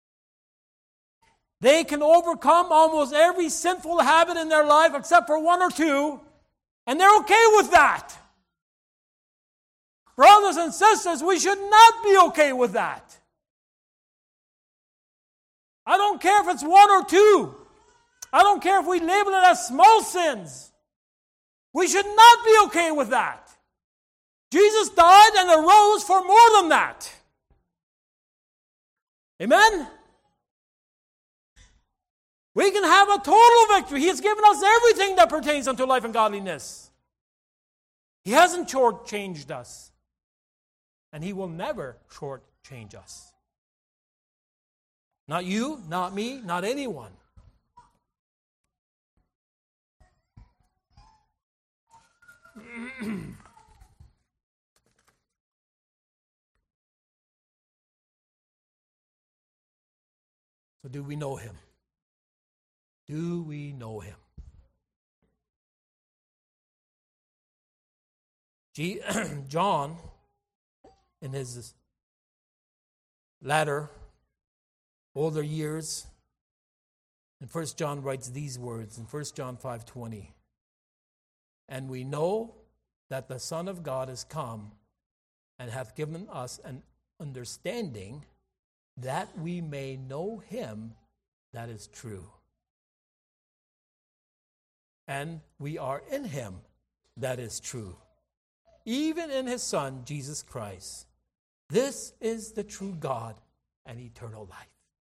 They can overcome almost every sinful habit in their life except for one or two, and they're okay with that. Brothers and sisters, we should not be okay with that. I don't care if it's one or two. I don't care if we label it as small sins. We should not be okay with that. Jesus died and arose for more than that. Amen? We can have a total victory. He has given us everything that pertains unto life and godliness. He hasn't shortchanged us. And He will never shortchange us. Not you, not me, not anyone. So do we know Him? Do we know Him? John, in his latter, older years, in 1 John writes these words in 1 John 5:20. And we know that the Son of God is come and hath given us an understanding that we may know Him that is true. And we are in Him that is true, even in His Son, Jesus Christ. This is the true God and eternal life.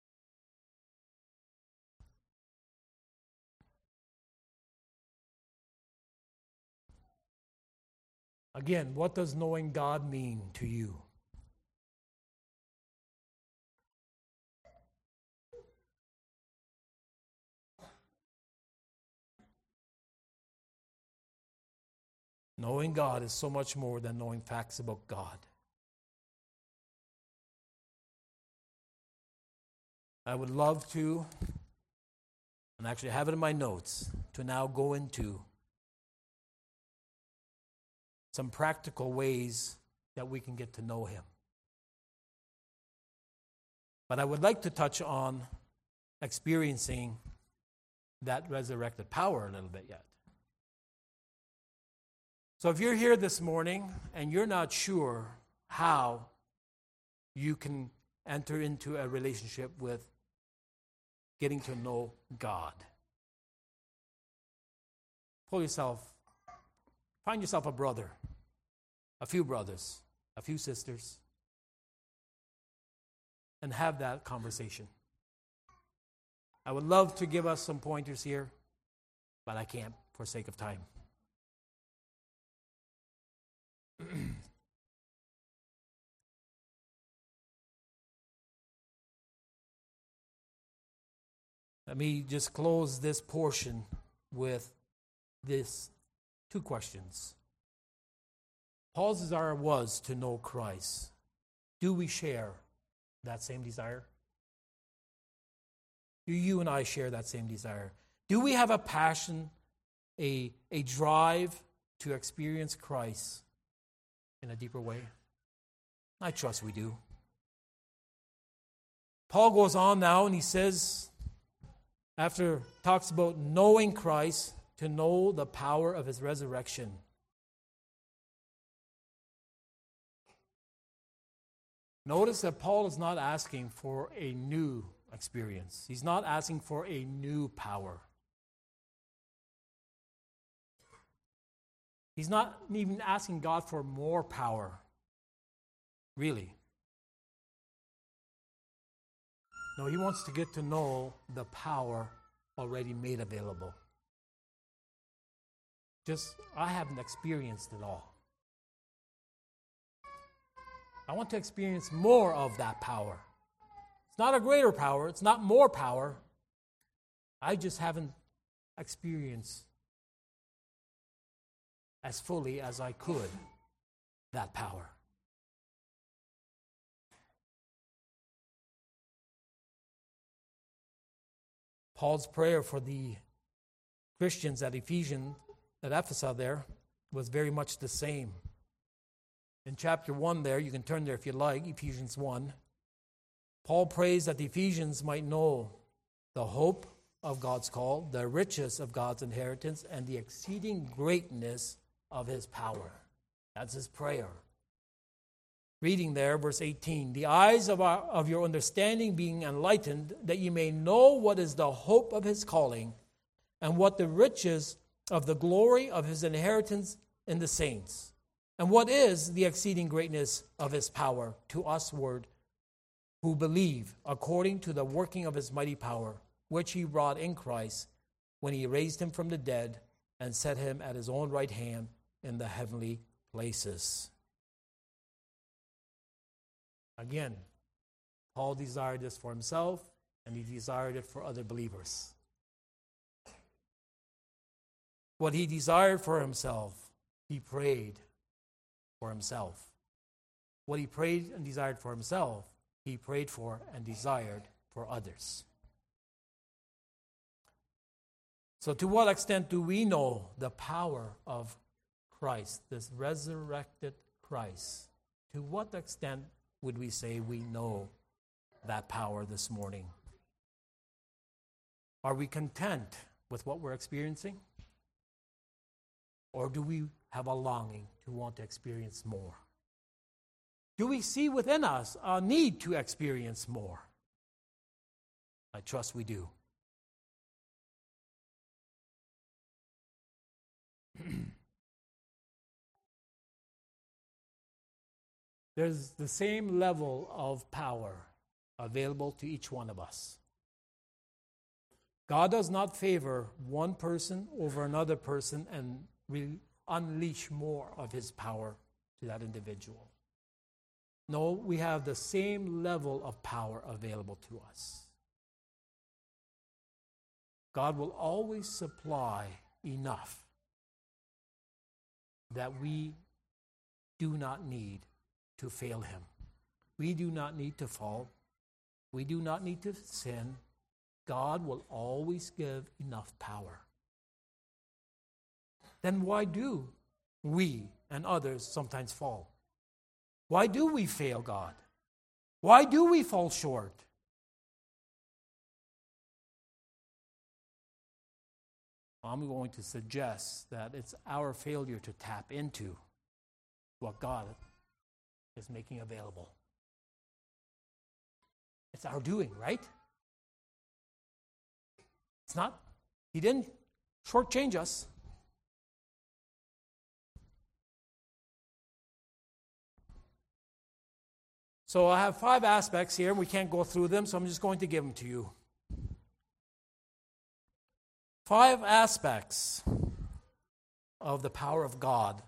Again, what does knowing God mean to you? Knowing God is so much more than knowing facts about God. I would love to, and actually have it in my notes, to now go into some practical ways that we can get to know Him. But I would like to touch on experiencing that resurrected power a little bit yet. So if you're here this morning and you're not sure how you can enter into a relationship with getting to know God, find yourself a brother, a few brothers, a few sisters, and have that conversation. I would love to give us some pointers here, but I can't for sake of time. Let me just close this portion with this two questions. Paul's desire was to know Christ. Do we share that same desire? Do you and I share that same desire? Do we have a passion, a drive to experience Christ in a deeper way? I trust we do. Paul goes on now and he says, after talks about knowing Christ, to know the power of His resurrection. Notice that Paul is not asking for a new experience. He's not asking for a new power. He's not even asking God for more power. Really. No, he wants to get to know the power already made available. I haven't experienced it all. I want to experience more of that power. It's not a greater power. It's not more power. I just haven't experienced as fully as I could that power. Paul's prayer for the Christians at Ephesus there was very much the same. In chapter 1 there, you can turn there if you like, Ephesians 1. Paul prays that the Ephesians might know the hope of God's call, the riches of God's inheritance, and the exceeding greatness of his power. That's his prayer. Reading there, verse 18, the eyes of your understanding being enlightened, that you may know what is the hope of his calling, and what the riches of the glory of his inheritance in the saints, and what is the exceeding greatness of his power to usward who believe, according to the working of his mighty power, which he wrought in Christ when he raised him from the dead and set him at his own right hand in the heavenly places. Again, Paul desired this for himself, and he desired it for other believers. What he desired for himself, he prayed for himself. What he prayed and desired for himself, he prayed for and desired for others. So to what extent do we know the power of Christ, this resurrected Christ? To what extent would we say we know that power this morning? Are we content with what we're experiencing? Or do we have a longing to want to experience more? Do we see within us a need to experience more? I trust we do. There's the same level of power available to each one of us. God does not favor one person over another person and unleash more of his power to that individual. No, we have the same level of power available to us. God will always supply enough that we do not need to fail him. We do not need to fall. We do not need to sin. God will always give enough power. Then why do we and others sometimes fall? Why do we fail God? Why do we fall short? I'm going to suggest that it's our failure to tap into what God is making available. It's our doing, right? It's not. He didn't shortchange us. So I have 5 aspects here. We can't go through them, so I'm just going to give them to you. 5 aspects of the power of God.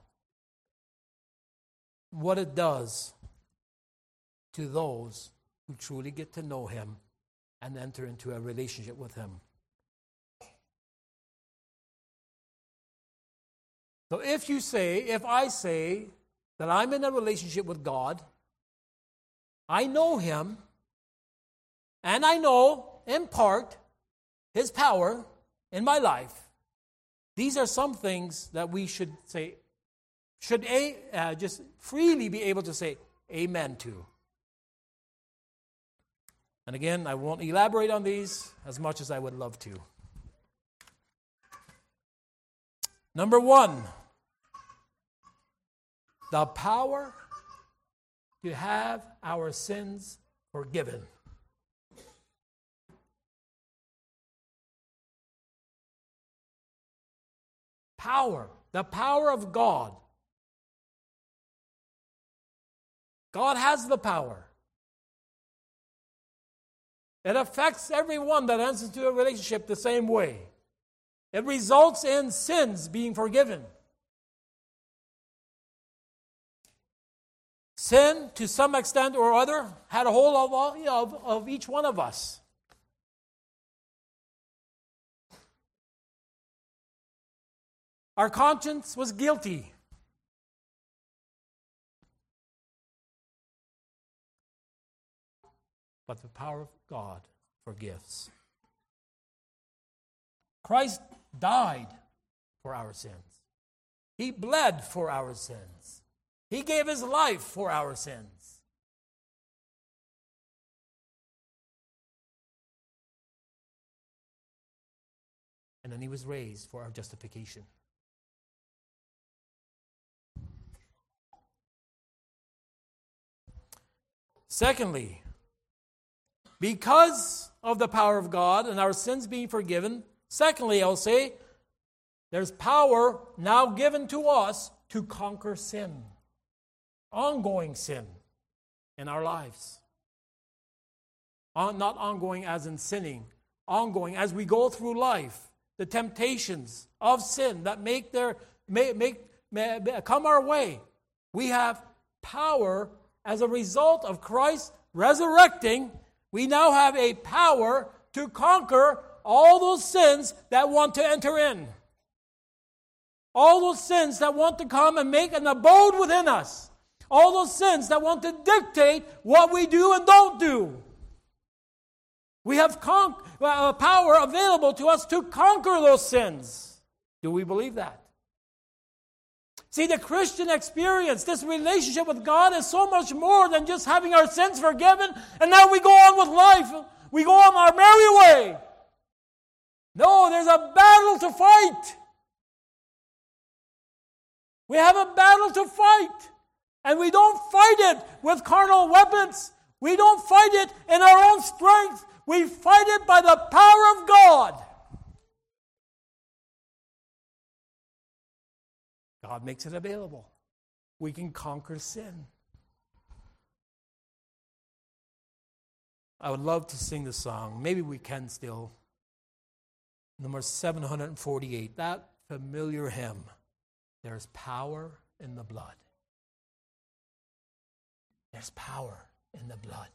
What it does to those who truly get to know him and enter into a relationship with him. So if I say that I'm in a relationship with God, I know him, and I know, in part, his power in my life. These are some things that we should say, just freely be able to say amen to. And again, I won't elaborate on these as much as I would love to. Number 1, the power to have our sins forgiven. Power, the power of God. God has the power. It affects everyone that enters into a relationship the same way. It results in sins being forgiven. Sin, to some extent or other, had a hold of each one of us. Our conscience was guilty. But the power of God forgives. Christ died for our sins. He bled for our sins. He gave His life for our sins. And then He was raised for our justification. Secondly, because of the power of God and our sins being forgiven, secondly, I'll say, there's power now given to us to conquer sin. Ongoing sin in our lives. Not ongoing as in sinning. Ongoing as we go through life. The temptations of sin that come our way. We have power as a result of Christ resurrecting. We now have a power to conquer all those sins that want to enter in. All those sins that want to come and make an abode within us. All those sins that want to dictate what we do and don't do. We have power available to us to conquer those sins. Do we believe that? See, the Christian experience, this relationship with God, is so much more than just having our sins forgiven and now we go on with life. We go on our merry way. No, there's a battle to fight. We have a battle to fight. And we don't fight it with carnal weapons. We don't fight it in our own strength. We fight it by the power of God. God makes it available. We can conquer sin. I would love to sing the song. Maybe we can still. Number 748, that familiar hymn. There's power in the blood. There's power in the blood.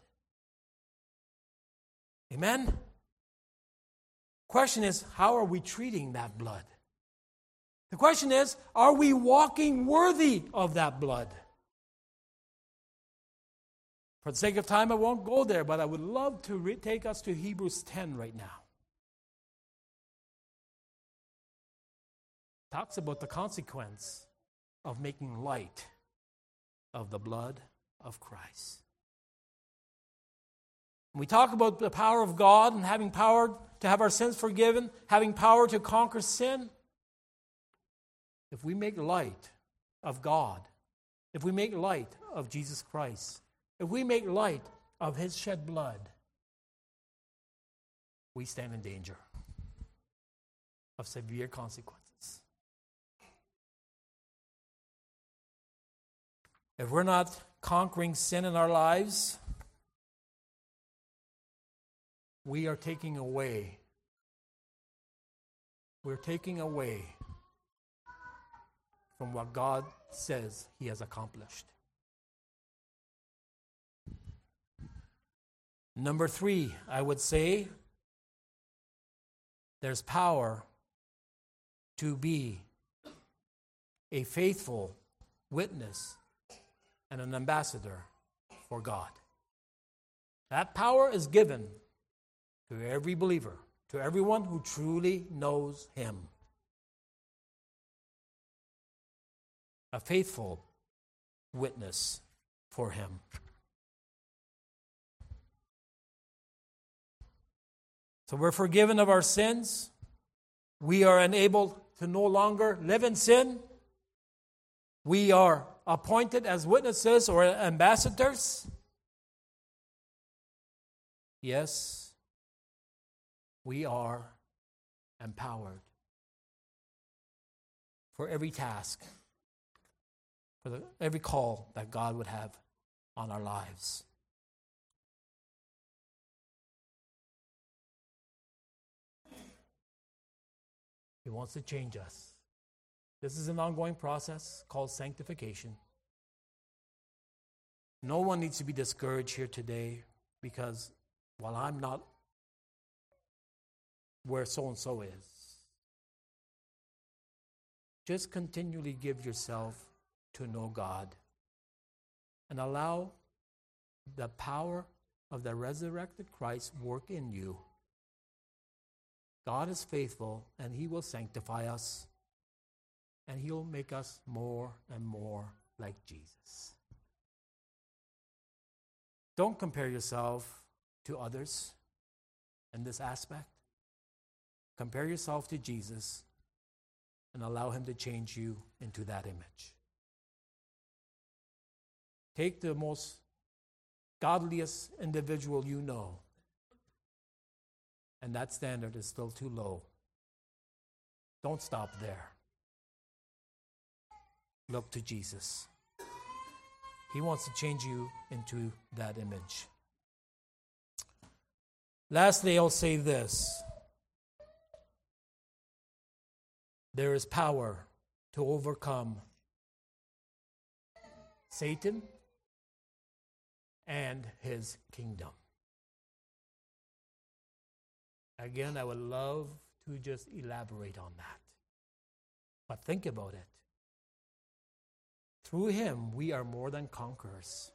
Amen? Question is, how are we treating that blood? The question is, are we walking worthy of that blood? For the sake of time, I won't go there, but I would love to take us to Hebrews 10 right now. It talks about the consequence of making light of the blood of Christ. We talk about the power of God and having power to have our sins forgiven, having power to conquer sin. If we make light of God, if we make light of Jesus Christ, if we make light of His shed blood, we stand in danger of severe consequences. If we're not conquering sin in our lives, we are taking away. We're taking away from what God says He has accomplished. Number 3, I would say, there's power to be a faithful witness and an ambassador for God. That power is given to every believer, to everyone who truly knows Him. A faithful witness for Him. So we're forgiven of our sins. We are enabled to no longer live in sin. We are appointed as witnesses or ambassadors. Yes, we are empowered for every task, for every call that God would have on our lives. He wants to change us. This is an ongoing process called sanctification. No one needs to be discouraged here today because, well, I'm not where so-and-so is. Just continually give yourself to know God and allow the power of the resurrected Christ work in you. God is faithful, and He will sanctify us, and He'll make us more and more like Jesus. Don't compare yourself to others in this aspect. Compare yourself to Jesus and allow Him to change you into that image. Take the most godliest individual you know, and that standard is still too low. Don't stop there. Look to Jesus. He wants to change you into that image. Lastly, I'll say this. There is power to overcome Satan and his kingdom. Again, I would love to just elaborate on that. But think about it. Through Him, we are more than conquerors.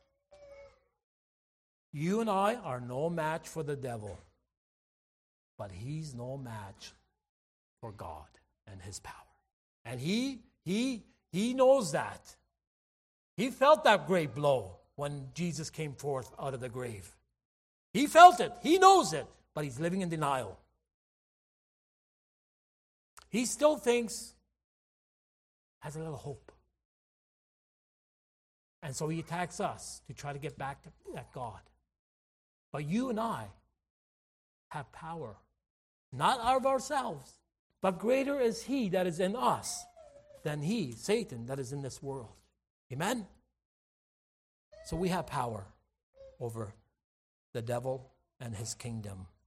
You and I are no match for the devil, but he's no match for God and His power. And he knows that. He felt that great blow when Jesus came forth out of the grave. He felt it. He knows it. But he's living in denial. He still thinks, has a little hope. And so he attacks us to try to get back at God. But you and I have power, not of ourselves, but greater is He that is in us than he, Satan, that is in this world. Amen? So we have power over the devil and his kingdom.